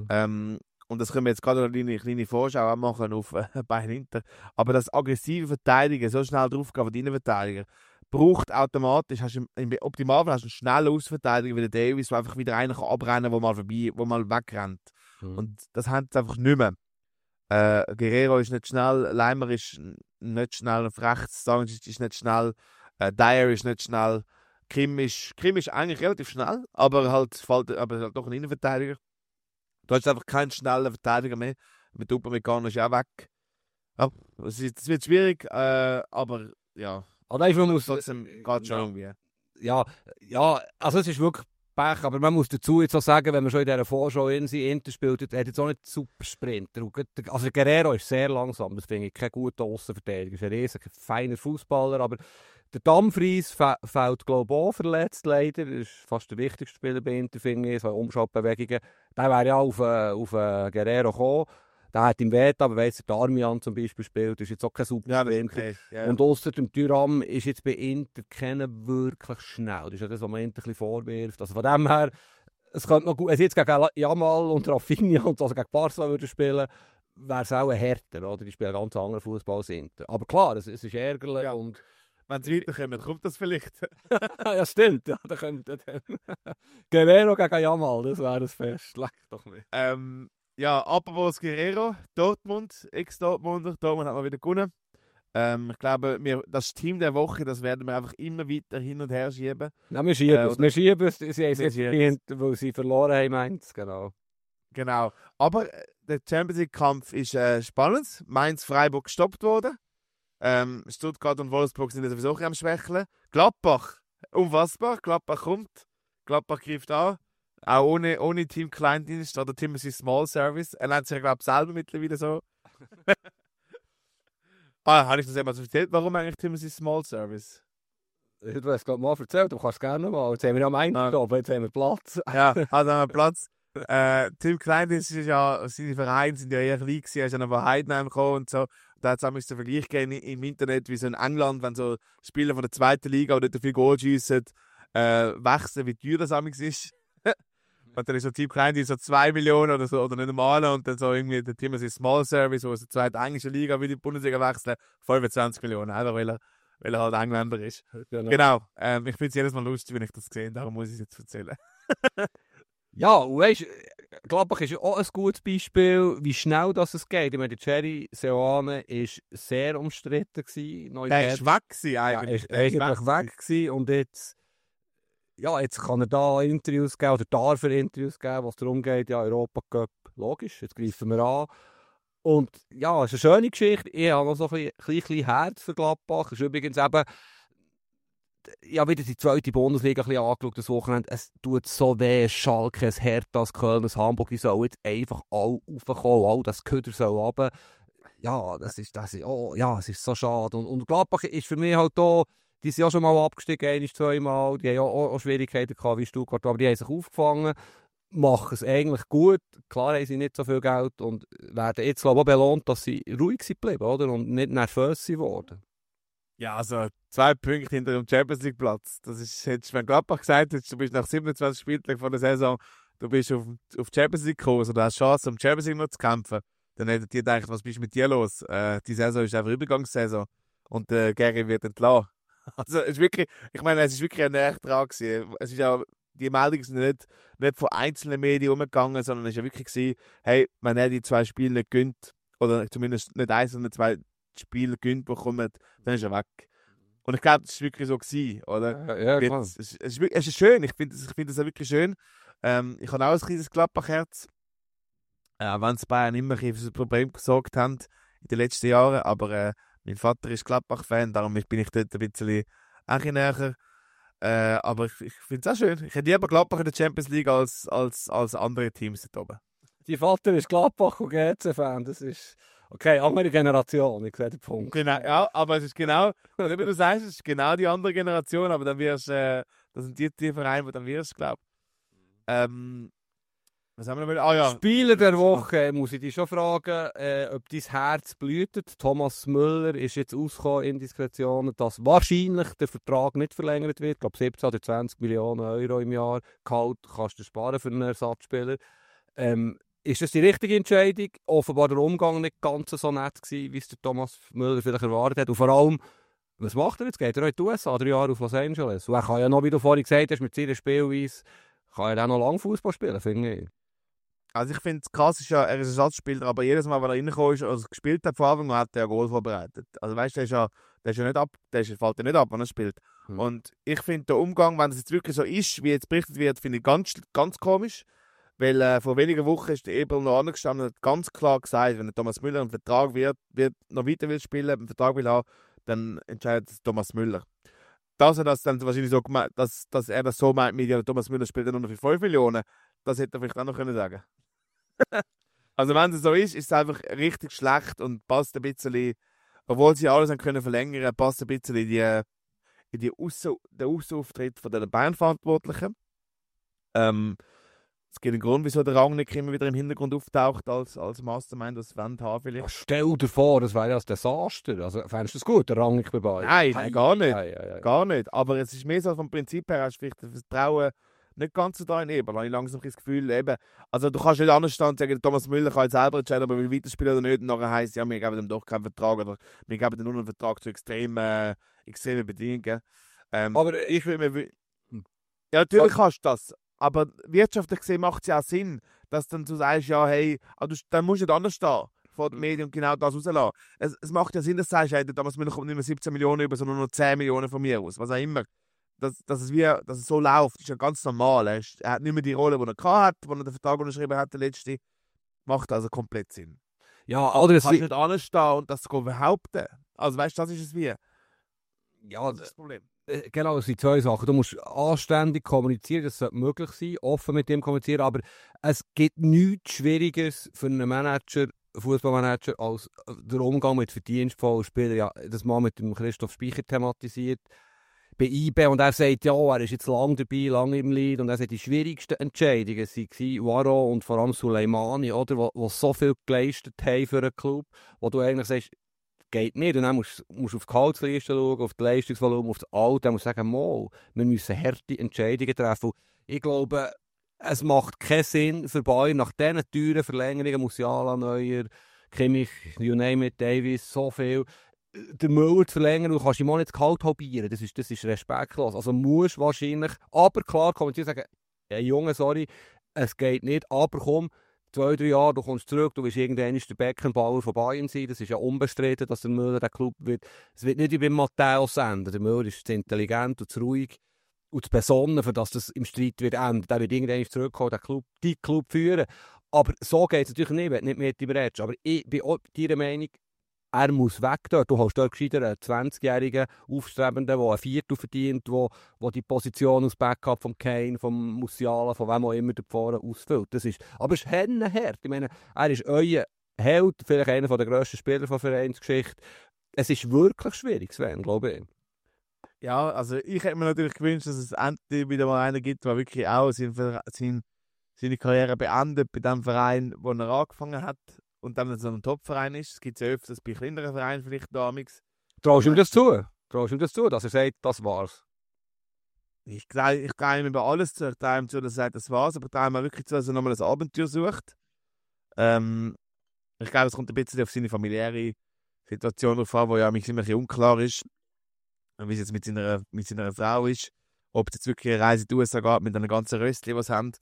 Und das können wir jetzt gerade eine kleine Vorschau auch machen auf Bayern Inter. Aber das aggressive Verteidigen, so schnell draufgehen von den Innenverteidiger, braucht automatisch, im Optimalfall hast du einen schnellen Außenverteidiger wie der Davis, der einfach wieder einen abrennen kann, wo mal wegrennt. Und das haben sie einfach nicht mehr. Guerrero ist nicht schnell, Leimer ist nicht schnell auf rechts, Sanchez ist nicht schnell, Dyer ist nicht schnell, Kim ist eigentlich relativ schnell, aber halt doch ein Innenverteidiger. Du hast einfach keinen schnellen Verteidiger mehr. Mit Upamecano ist ja auch weg. Ja, das wird schwierig, aber ja. Also einfach, man muss Trotzdem geht schon irgendwie. Ja, also es ist wirklich Pech, aber man muss dazu jetzt auch sagen, wenn wir schon in dieser Vorschau Inter spielt, er hat jetzt auch nicht super Sprinter. Also Guerrero ist sehr langsam, das finde ich kein guter Aussenverteidiger. Er ist ein riesiger, feiner Fußballer, aber der Dumfries fällt, glaube ich, auch verletzt leider. Er ist fast der wichtigste Spieler bei Inter, finde ich, so Umschaltbewegungen. Der wäre ja auf Guerrero gekommen. Der hat ihm weh, aber weiss der Darmian zum Beispiel spielt, ist jetzt auch kein super Sprinter. Okay. Ja. Und ausser dem Thuram ist jetzt bei Inter keiner wirklich schnell. Das ist ja das, was man Inter ein bisschen vorwirft. Also von dem her, es könnte noch gut, wenn sie jetzt gegen Jamal und Rafinha und also gegen Barca würden spielen, wäre es auch ein härter, oder? Die spielen ganz anderen Fußball als Inter. Aber klar, es ist ärgerlich. Ja. Und wenn sie weiterkommen, kommt das vielleicht. ja, stimmt. Ja, da kommt Guerrero gegen Jamal, das wäre ein Fest. Leck doch nicht. Ja, apropos Guerrero, Dortmund, Dortmund hat mal wieder gewonnen. Ich glaube, das Team der Woche, das werden wir einfach immer weiter hin und her schieben. Ja, wir schieben es. Wir schieben es. Sie haben es jetzt verdient, weil sie verloren haben, meint genau. Genau. Aber der Champions League-Kampf ist spannend. Mainz-Freiburg gestoppt worden. Stuttgart und Wolfsburg sind sowieso am Schwächeln. Gladbach, unfassbar. Gladbach kommt. Gladbach greift an. Auch ohne Team Kleindienst oder Timothy Small Service. Er nennt sich, glaube ich, selber mittlerweile so. Habe ich das jemals erzählt? Warum eigentlich Timothy Small Service? Du hast es gerade mal erzählt, du kannst es gerne mal. Jetzt haben wir am Ende gestoppen, jetzt haben wir Platz. Ja, hat er Platz. Tim Kleindienst ist ja, seine Vereine sind ja eher klein gewesen, er ist ja noch von Heidenheim gekommen und so. Da hat es auch einen Vergleich gegeben im Internet, wie so in England, wenn so Spieler von der zweiten Liga oder nicht viel Goal schiessen, wechseln, wie teuer das amigs ist. Und dann ist so Team Kleindienst so 2 Millionen oder so, oder nicht einmal, und dann so irgendwie der Team ist Small Service, wo es die zweite englische Liga wie die Bundesliga wechseln, 25 Millionen, einfach weil er halt Engländer ist. Genau. Ich finde es jedes Mal lustig, wenn ich das sehe, darum muss ich es jetzt erzählen. Ja, und weißt, Gladbach ist ja auch ein gutes Beispiel, wie schnell das es geht. Ich meine, der Jerry Seoane war sehr umstritten. Der war weg gewesen, eigentlich. Ja, er ist eigentlich weg gewesen, und jetzt kann er da Interviews geben, oder darf er Interviews geben, was darum geht, ja, Europa Cup, logisch, jetzt greifen wir an. Und ja, es ist eine schöne Geschichte. Ich habe noch so ein bisschen Herz für Gladbach. Es ist übrigens eben, ja, wieder die zweite Bundesliga ein bisschen angeschaut, das Wochenende. Es tut so weh, Schalke, ein Hertha, ein Köln, ein Hamburg, die sollen jetzt einfach alle raufkommen, all das Köder soll runter. Ja, es ist so schade. Und Gladbach ist für mich halt da, die sind ja schon mal abgestiegen, 1-2 Mal, die haben ja auch Schwierigkeiten gehabt wie Stuttgart, aber die haben sich aufgefangen, machen es eigentlich gut. Klar haben sie nicht so viel Geld und werden jetzt, glaube ich, auch belohnt, dass sie ruhig sind geblieben, oder? Und nicht nervös geworden. Ja, also 2 Punkte hinter dem Champions League Platz. Das ist, hättest du, wenn Gladbach gesagt hättest, du bist nach 27 Spieltagen von der Saison, du bist auf Champions League gekommen, also du hast Chance, um Champions League noch zu kämpfen. dann hätten die gedacht, was ist mit dir los? Die Saison ist einfach Übergangssaison und Gary wird entlassen. Also es ist wirklich, ich meine, es ist wirklich näher dran gewesen. Es ist auch, die Meldungen sind nicht von einzelnen Medien umgegangen, sondern es ist ja wirklich gewesen, hey, wenn er die 2 Spiele nicht gönnt, oder zumindest nicht 1, sondern 2 Spiele gönnt bekommt, dann ist er weg. Und ich glaube, das war wirklich so gewesen, oder? Ja, klar. Es ist schön, ich finde das auch wirklich schön. Ich habe auch ein kleines Gladbach-Herz. Wenn es Bayern immer für ein Problem gesorgt haben in den letzten Jahren, aber mein Vater ist Gladbach-Fan, darum bin ich dort ein bisschen näher. Aber ich finde es auch schön. Ich hätte lieber Gladbach in der Champions League als andere Teams dort oben. Dein Vater ist Gladbach und GC-Fan, das ist... Okay, andere Generation, ich sehe den Punkt. Genau, ja, aber es ist genau, wie du sagst, es ist genau die andere Generation, aber dann wirst das sind die Vereine, die dann wirst, glaube ich. Was haben wir noch? Ah ja. Spieler der Woche, muss ich dich schon fragen, ob dein Herz blutet. Thomas Müller ist jetzt ausgekommen in Diskretionen, dass wahrscheinlich der Vertrag nicht verlängert wird. Ich glaube 17 oder 20 Millionen Euro im Jahr Gehalt kannst du sparen für einen Ersatzspieler. Ist das die richtige Entscheidung? Offenbar der Umgang nicht ganz so nett gewesen, wie es der Thomas Müller vielleicht erwartet hat. Und vor allem, was macht er jetzt? Geht er in die USA 3 Jahre auf Los Angeles? Und er kann ja noch, wie du vorhin gesagt hast, mit seiner Spielweise, kann er auch noch lange Fußball spielen, finde ich. Also ich finde es krass, er ist Ersatzspieler, aber jedes Mal, wenn er reingekommen ist, also gespielt hat von Anfang an, hat er ja Goal vorbereitet. Also weißt du, der fällt ja nicht ab, wenn er spielt. Und ich finde den Umgang, wenn es jetzt wirklich so ist, wie jetzt berichtet wird, finde ich ganz, ganz komisch. Weil vor wenigen Wochen ist der Eberl noch angestanden und hat ganz klar gesagt, wenn der Thomas Müller einen Vertrag noch weiter will spielen, einen Vertrag will haben, dann entscheidet Thomas Müller. Dass er das dann wahrscheinlich so gemeint, dass er das so meint, mit Thomas Müller spielt nur noch für 5 Millionen, das hätte er vielleicht auch noch sagen können. Also wenn es so ist, ist es einfach richtig schlecht und passt ein bisschen, obwohl sie alles haben können verlängern, passt ein bisschen in den Aussauftritt von den Bayern-Verantwortlichen. Es gibt einen Grund, wieso der Rangnick immer wieder im Hintergrund auftaucht als Mastermind, das Wand haben vielleicht. Ja, stell dir vor, das wäre ja ein Desaster. Also fändest du das gut, der Rangnick bei Bayern? Nein, gar nicht. Gar nicht. Aber es ist mehr so vom Prinzip her, hast du vielleicht das Vertrauen nicht ganz so da in Eberl. Da habe ich langsam das Gefühl, eben, also du kannst nicht anders stehen und sagen, Thomas Müller kann jetzt selber entscheiden, ob er will weiterspielen oder nicht. Und nachher heisst ja, wir geben ihm doch keinen Vertrag oder wir geben ihm nur einen Vertrag zu extremen Bedingungen. Aber ich will mir... Ja, natürlich kannst du das. Aber wirtschaftlich gesehen macht es ja auch Sinn, dass dann du sagst, ja, hey, dann musst du nicht anders stehen vor den Medien und genau das rauslassen. Es macht ja Sinn, dass du sagst, hey, Thomas Müller kommt nicht mehr 17 Millionen über, sondern nur 10 Millionen von mir aus, was auch immer. Dass es so läuft, ist ja ganz normal. Er hat nicht mehr die Rolle, die er hatte, wo er den Vertrag unterschrieben hat, der letzte. Macht also komplett Sinn. Ja, oder du kannst nicht anstehen und das behaupten. Also weißt du, das ist es wie. Ja, das ist das Problem. Genau, es sind 2 Sachen. Du musst anständig kommunizieren, das sollte möglich sein, offen mit dem kommunizieren, aber es gibt nichts Schwieriges für einen Manager, Fußballmanager, als der Umgang mit verdienstvollen Spielern. Ja, das mal mit dem Christoph Speicher thematisiert bei IB und er sagt, ja, er ist jetzt lange dabei, lange im Lied und er sagt, die schwierigsten Entscheidungen waren Waro und vor allem Suleimani, oder, die so viel geleistet haben für einen Club, wo du eigentlich sagst, geht nicht. Und dann musst du auf die Gehaltsliste schauen, auf das Leistungsvolumen, auf das Alter. Dann musst du sagen, wir müssen harte Entscheidungen treffen. Und ich glaube, es macht keinen Sinn für Bayern, nach diesen teuren Verlängerungen, Musiala, Neuer, Kimmich, you name it, Davis, so viel, den Müller zu verlängern, du kannst ihm auch nicht das Gehalt halbieren. Das ist respektlos. Also musst wahrscheinlich, aber klar, kann man sagen, hey, Junge, sorry, es geht nicht, aber komm, 2, 3 Jahre, du kommst zurück, du willst irgendwann der Beckenbauer von Bayern sein. Das ist ja unbestritten, dass der Müller der Club wird. Es wird nicht wie beim Matthäus enden. Der Müller ist zu intelligent und zu ruhig und zu besonnen, für dass das im Streit wird enden. Der wird irgendwann zurückkommen, die Club führen. Aber so geht es natürlich nicht, nicht mit ihm redest. Aber ich bin auch deiner Meinung, er muss weg dort. Du hast dort gescheiter einen 20-jährigen Aufstrebenden, der ein Viertel verdient, der die Position als Backup vom Kane, vom Musiala, von wem auch immer da vorne ausfüllt. Aber es ist hart. Ich meine, er ist euer Held, vielleicht einer der grössten Spieler der Vereinsgeschichte. Es ist wirklich schwierig, Sven, glaube ich. Ja, also ich hätte mir natürlich gewünscht, dass es endlich wieder mal einen gibt, der wirklich auch seine Karriere beendet bei dem Verein, wo er angefangen hat. Und dann so ein Top-Verein ist. Es gibt es ja öfters bei kleineren Vereinen vielleicht damals. Traust du ihm das zu? Dass er sagt, das war's? Ich traue ihm über alles zu. Ich traue ihm zu, dass er sagt, das war's. Aber ich traue ihm wirklich zu, dass er nochmal ein Abenteuer sucht. Ich Ich glaube, es kommt ein bisschen auf seine familiäre Situation drauf an, wo ja mich immer ein bisschen unklar ist, wie es jetzt mit seiner Frau ist, ob es jetzt wirklich eine Reise in die USA geht mit einem ganzen Röstchen, was sie haben.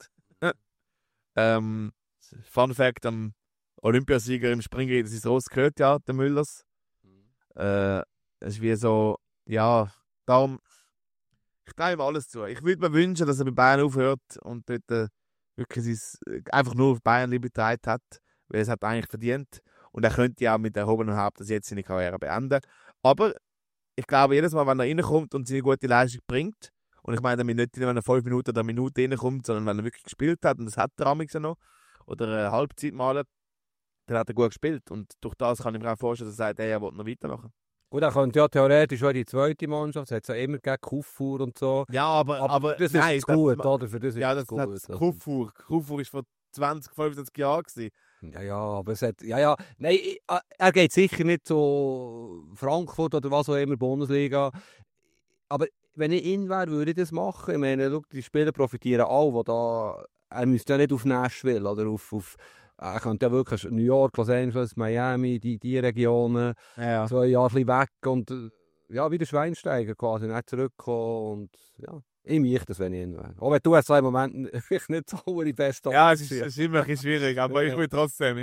Fun Fact, am Olympiasieger im Springen, das ist Ross gehört, ja, der Müllers. Es ist wie so, ja, darum, ich traue ihm alles zu. Ich würde mir wünschen, dass er bei Bayern aufhört und dort wirklich einfach nur auf Bayern Liebe getragen hat, weil es hat eigentlich verdient. Und er könnte ja auch mit erhobenem Haupt das jetzt seine Karriere beenden. Aber ich glaube, jedes Mal, wenn er reinkommt und seine gute Leistung bringt, und ich meine damit nicht, wenn er 5 Minuten oder eine Minute reinkommt, sondern wenn er wirklich gespielt hat, und das hat er amigs ja noch, oder eine Halbzeit mal, dann hat er gut gespielt. Und durch das kann ich mir auch vorstellen, dass er sagt, er will noch weitermachen. Gut, er könnte ja theoretisch auch in die zweite Mannschaft, es hat ja immer gegeben, Kufur und so. Ja, aber das nein, ist gut, oder? Für das ist ja, das gut. hat Kufur. Kufur war vor 20, 25 Jahren gewesen. Ja, aber es hat, nein, er geht sicher nicht zu Frankfurt oder was auch immer, Bundesliga. Aber wenn ich ihn wäre, würde ich das machen. Ich meine, schau, die Spieler profitieren alle, er müsste ja nicht auf Nashville oder er könnte ja wirklich New York, Los Angeles, Miami, die Regionen, Ja. so ein Jahr ein bisschen weg und wieder Schweinsteiger quasi, nicht zurückkommen und ja. Ich möchte das, wenn ich ihn wäre. Auch wenn du jetzt im Moment vielleicht nicht so die beste Ja, es ist immer ein bisschen schwierig, aber ich will trotzdem.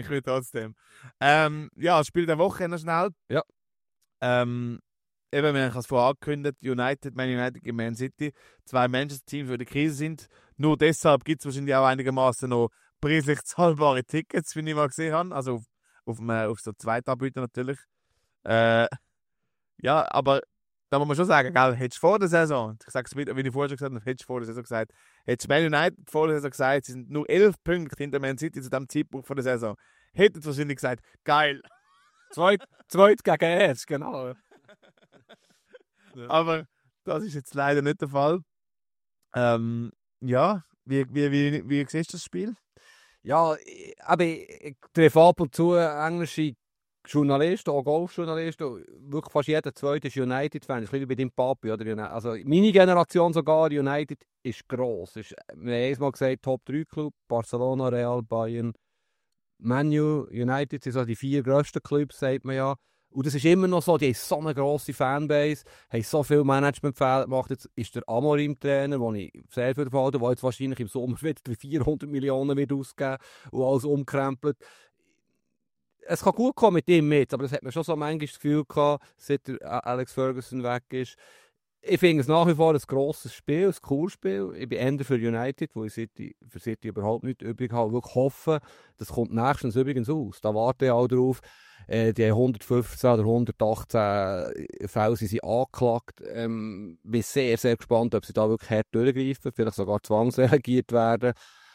Spiel der Woche noch schnell. Ja. Eben, wenn ich es vorher angekündigt, Man United gegen Man City, 2 Manchester-Teams, die in der Krise sind. Nur deshalb gibt es wahrscheinlich auch einigermaßen noch preislich zahlbare Tickets, wie ich mal gesehen habe. Also auf so Zweitanbieter natürlich. Aber da muss man schon sagen, gell, hättest du vor der Saison, ich sage es wieder, wie ich vorher schon gesagt habe, hättest du vor der Saison gesagt, hättest Man United vor der Saison gesagt, sie sind nur 11 Punkte hinter Man City zu diesem Zeitpunkt von der Saison, hättest du wahrscheinlich gesagt, geil. Zweit gegen erst, genau. Aber das ist jetzt leider nicht der Fall. Wie siehst du das Spiel? Ja, aber ich treffe ab und zu englische Journalisten, auch Golfjournalisten, wirklich fast jeder zweite ist United-Fan, das ist ein bisschen wie bei deinem Papi, oder? Also meine Generation sogar, United ist gross. Wir haben einmal gesagt, Top-3-Club, Barcelona, Real, Bayern, Man U, United sind so die 4 grössten Clubs, sagt man ja. Und das ist immer noch so, die haben so eine grosse Fanbase, haben so viel Managementfehler gemacht. Jetzt ist der Amorim-Trainer, den ich sehr viel verhalte, der jetzt wahrscheinlich im Sommer wieder 400 Millionen wird ausgeben und alles umkrempelt. Es kann gut kommen mit ihm mit, aber das hat man schon so manchmal das Gefühl gehabt, seit der Alex Ferguson weg ist. Ich finde es nach wie vor ein grosses Spiel, ein cooles Spiel. Ich bin eher für United, wo ich für City überhaupt nichts übrig habe. Ich hoffe, das kommt nächstens übrigens aus. Da warte ich auch drauf. Die 115 oder 118 Fälle sind angeklagt. Bin sehr, sehr gespannt, ob sie da wirklich hart durchgreifen, vielleicht sogar zwangsrelegiert werden.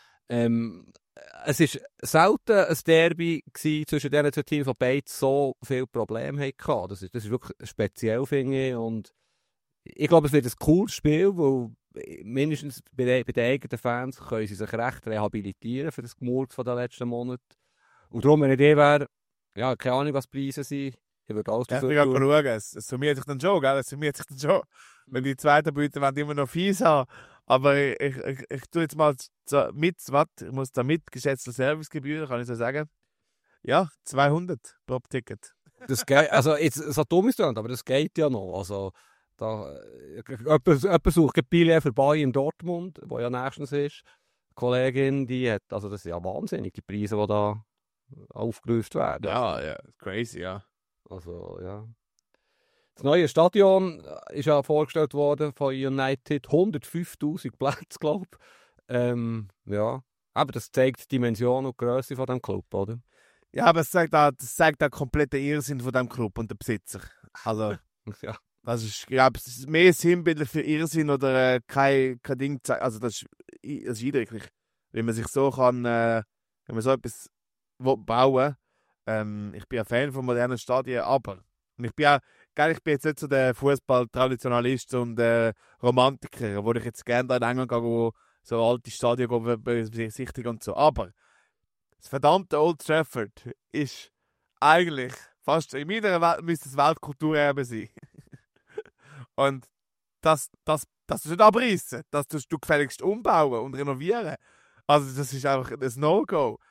Es war selten ein Derby zwischen diesen 2 Teams, die beide so viele Probleme hatten. Das ist wirklich speziell, finde ich. Und ich glaube, es wird ein cooles Spiel, weil mindestens bei den eigenen Fans können sie sich recht rehabilitieren für das Gemurks von den letzten Monaten. Und darum, wenn ich die wäre, ja, keine Ahnung, was die Preise sind. Ich würde alles dafür tun. Schauen. Es summiert sich dann schon, gell? Weil die zweiten Bieter wollen immer noch fies haben. Aber ich tue jetzt mal ich muss da mitgeschätzte Servicegebühren, kann ich so sagen. Ja, 200 pro Ticket. Das geht, also jetzt so dumm ist das, aber das geht ja noch. Also, jemand sucht Billet für Bayern in Dortmund, wo ja nächstens ist. Die Kollegin, die hat, also das ist ja wahnsinnig, die Preise, die da aufgelöst werden. Ja, crazy, ja. Also, ja. Das neue Stadion ist ja vorgestellt worden von United. 105'000 Plätze, glaube ich. Ja. Aber das zeigt die Dimension und die Grösse von diesem Club, oder? Ja, aber es zeigt auch kompletten Irrsinn von diesem Club und der Besitzer. Also, ja. Das ist, glaube ich, mehr Sinnbilder für Irrsinn oder kein Ding. Also, das ist eindrücklich. Wenn man sich so kann, wenn man so etwas bauen will. Ich bin ein Fan von modernen Stadien, aber ich bin jetzt nicht so der Fußball-Traditionalist und Romantiker, wo ich jetzt gerne in England gehe, wo so alte Stadien besichtigen und so. Aber das verdammte Old Trafford ist eigentlich fast in meiner Welt müsste es Weltkulturerbe sein. Und das du nicht abreißen, das du gefälligst umbauen und renovieren. Also das ist einfach ein No-Go.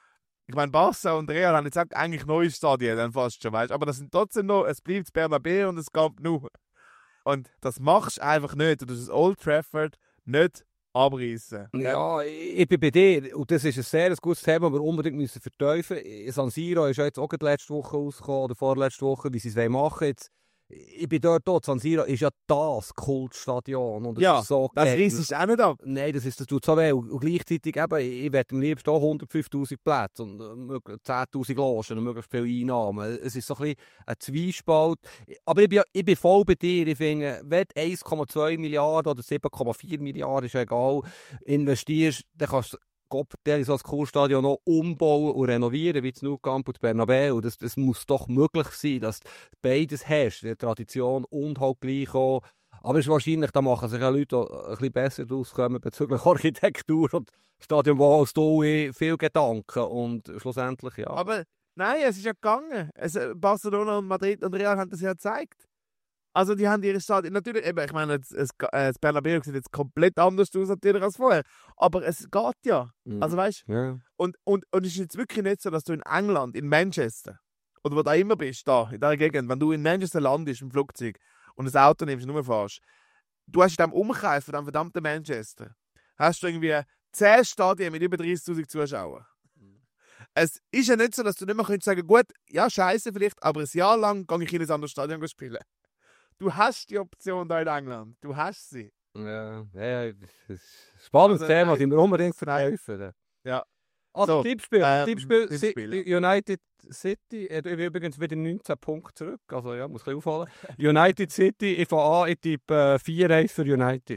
Ich meine, Barca und Real haben jetzt auch eigentlich neue Stadien, dann fast schon, weißt du. Aber das sind trotzdem noch, es bleibt das Bernabeu und es Camp Nou. Und das machst du einfach nicht. Du musst das Old Trafford nicht abreißen. Ja, ich bin bei dir. Und das ist ein sehr gutes Thema, das wir unbedingt müssen vertiefen müssen. San Siro ist ja jetzt auch letzte Woche rausgekommen, oder vorletzte Woche, wie sie es machen jetzt. Ich bin dort. San Siro ist ja das Kultstadion. Und Ja, ist so das reißt auch nicht ab. Nein, das tut so weh. Und gleichzeitig eben, ich werde am liebsten auch 105'000 Plätze und 10'000 Logen und möglichst viele Einnahmen. Es ist so ein bisschen ein Zwiespalt. Aber ich bin voll bei dir. Ich finde, wenn du 1,2 Milliarden oder 7,4 Milliarden, ist ja egal, investierst, dann kannst du so ein Kultstadion noch umbauen und renovieren, wie das Nou Camp und Bernabeu. Das muss doch möglich sein, dass du beides hast, die Tradition und halt gleich auch. Aber es ist wahrscheinlich, da machen sich ja Leute ein bisschen besser rauskommen bezüglich Architektur und Stadion, wo als du viel Gedanken und schlussendlich, ja. Aber nein, es ist ja gegangen. Barcelona und Madrid und Real haben das ja gezeigt. Also die haben ihre Stadien, natürlich, eben, ich meine, das Bernabeu sieht jetzt komplett anders aus natürlich als vorher, aber es geht ja. Also weißt du, Ja. und es ist jetzt wirklich nicht so, dass du in England, in Manchester, oder wo du immer bist, da, in dieser Gegend, wenn du in Manchester landest im Flugzeug und ein Auto nimmst und nur fährst, du hast in diesem Umkreis von diesem verdammten Manchester, hast du irgendwie 10 Stadien mit über 30'000 Zuschauern. Es ist ja nicht so, dass du nicht mehr sagen kannst, gut, ja, scheiße vielleicht, aber ein Jahr lang gehe ich in ein anderes Stadion spielen. Du hast die Option da in England. Du hast sie. Ja, das ist ein spannendes Also, Thema, nein. das wir unbedingt vertiefen. Ja. Also, So, Tippspiel Tippspiel, United City, ich bin übrigens wieder 19 Punkte zurück, also ja, muss ein bisschen aufholen. United City, ich fange an, ich tippe 4-1 für United.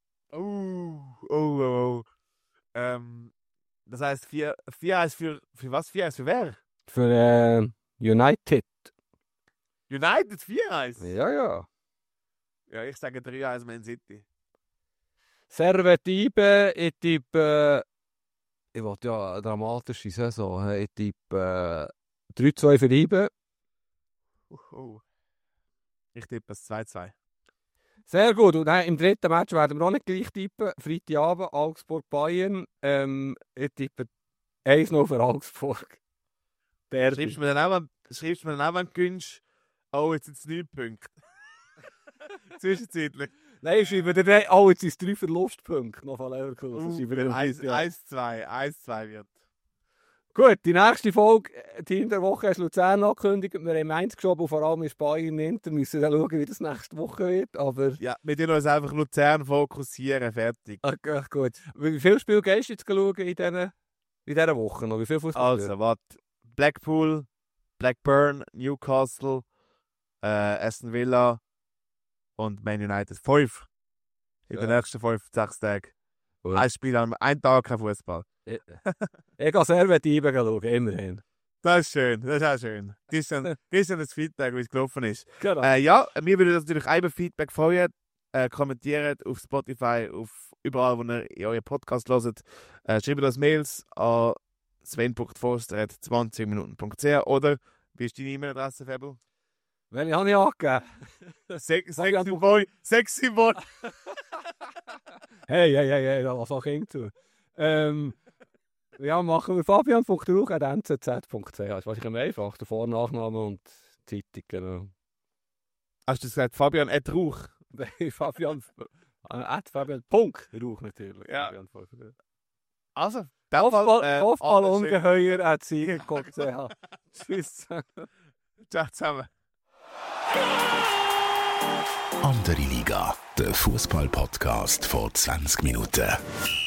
Oh. Das heisst 4-1 für was? 4-1 für wer? Für United. United 4-1? Ja. Ja, ich sage 3-1 Man City. Servetibe, ich tippe, ich wollte ja eine dramatische Saison, ich tippe 3-2 für Ibe. Ich tippe es 2-2. Sehr gut, und dann, im dritten Match werden wir auch nicht gleich tippen. Freitagabend, Augsburg-Bayern. Ich tippe 1-0 für Augsburg. Schreibst du mir dann auch, wenn du gewinnst, oh, jetzt sind es 9 Punkte. Zwischenzeitlich. Nein, ich schreibe dir, oh, jetzt sind es 3 Verlustpunkte noch von Leverkusen. 1-2 wird. Gut, die nächste Folge, Team der Woche, ist Luzern angekündigt. Wir haben Mainz geschoben und vor allem ist Bayern Inter. Wir müssen dann schauen, wie das nächste Woche wird. Aber Ja, wir tun uns einfach Luzern fokussieren, fertig. okay, gut. Wie viele Spiele gehst du jetzt schauen in dieser Woche noch? Wie viel Fußball? Also, was? Blackpool, Blackburn, Newcastle, Aston Villa und Man United. 5. In den nächsten 5-6 Tagen. Gut. Ein Tag kein Fußball. Ich gehe Servetibe schauen, immerhin. Das ist schön, das ist auch schön. Gestern das Feedback, wie es gelaufen ist. Genau. Ja, mir würde das natürlich auch Feedback freuen. Kommentiert auf Spotify, auf überall, wo ihr euren Podcast hört. Schreibt uns Mails an sven.forster@20minuten.ch oder wie ist deine E-Mail-Adresse, Fabio? Welche habe ich angegeben? Sexy Boy. Hey, da was auch zu. Ja, machen wir fabian.ruch@nzz.ch. Das ist wahrscheinlich am einfachsten. Vor-, Nachname und Zeitung, genau. Hast du gesagt, Fabian Rauch? Nein, Fabian. Rauch natürlich. Ja. Fabian. Also, Kopfballungeheuer@sieger.ch. Tschüss. Ciao zusammen. Andere Liga, der Fußball-Podcast vor 20 Minuten.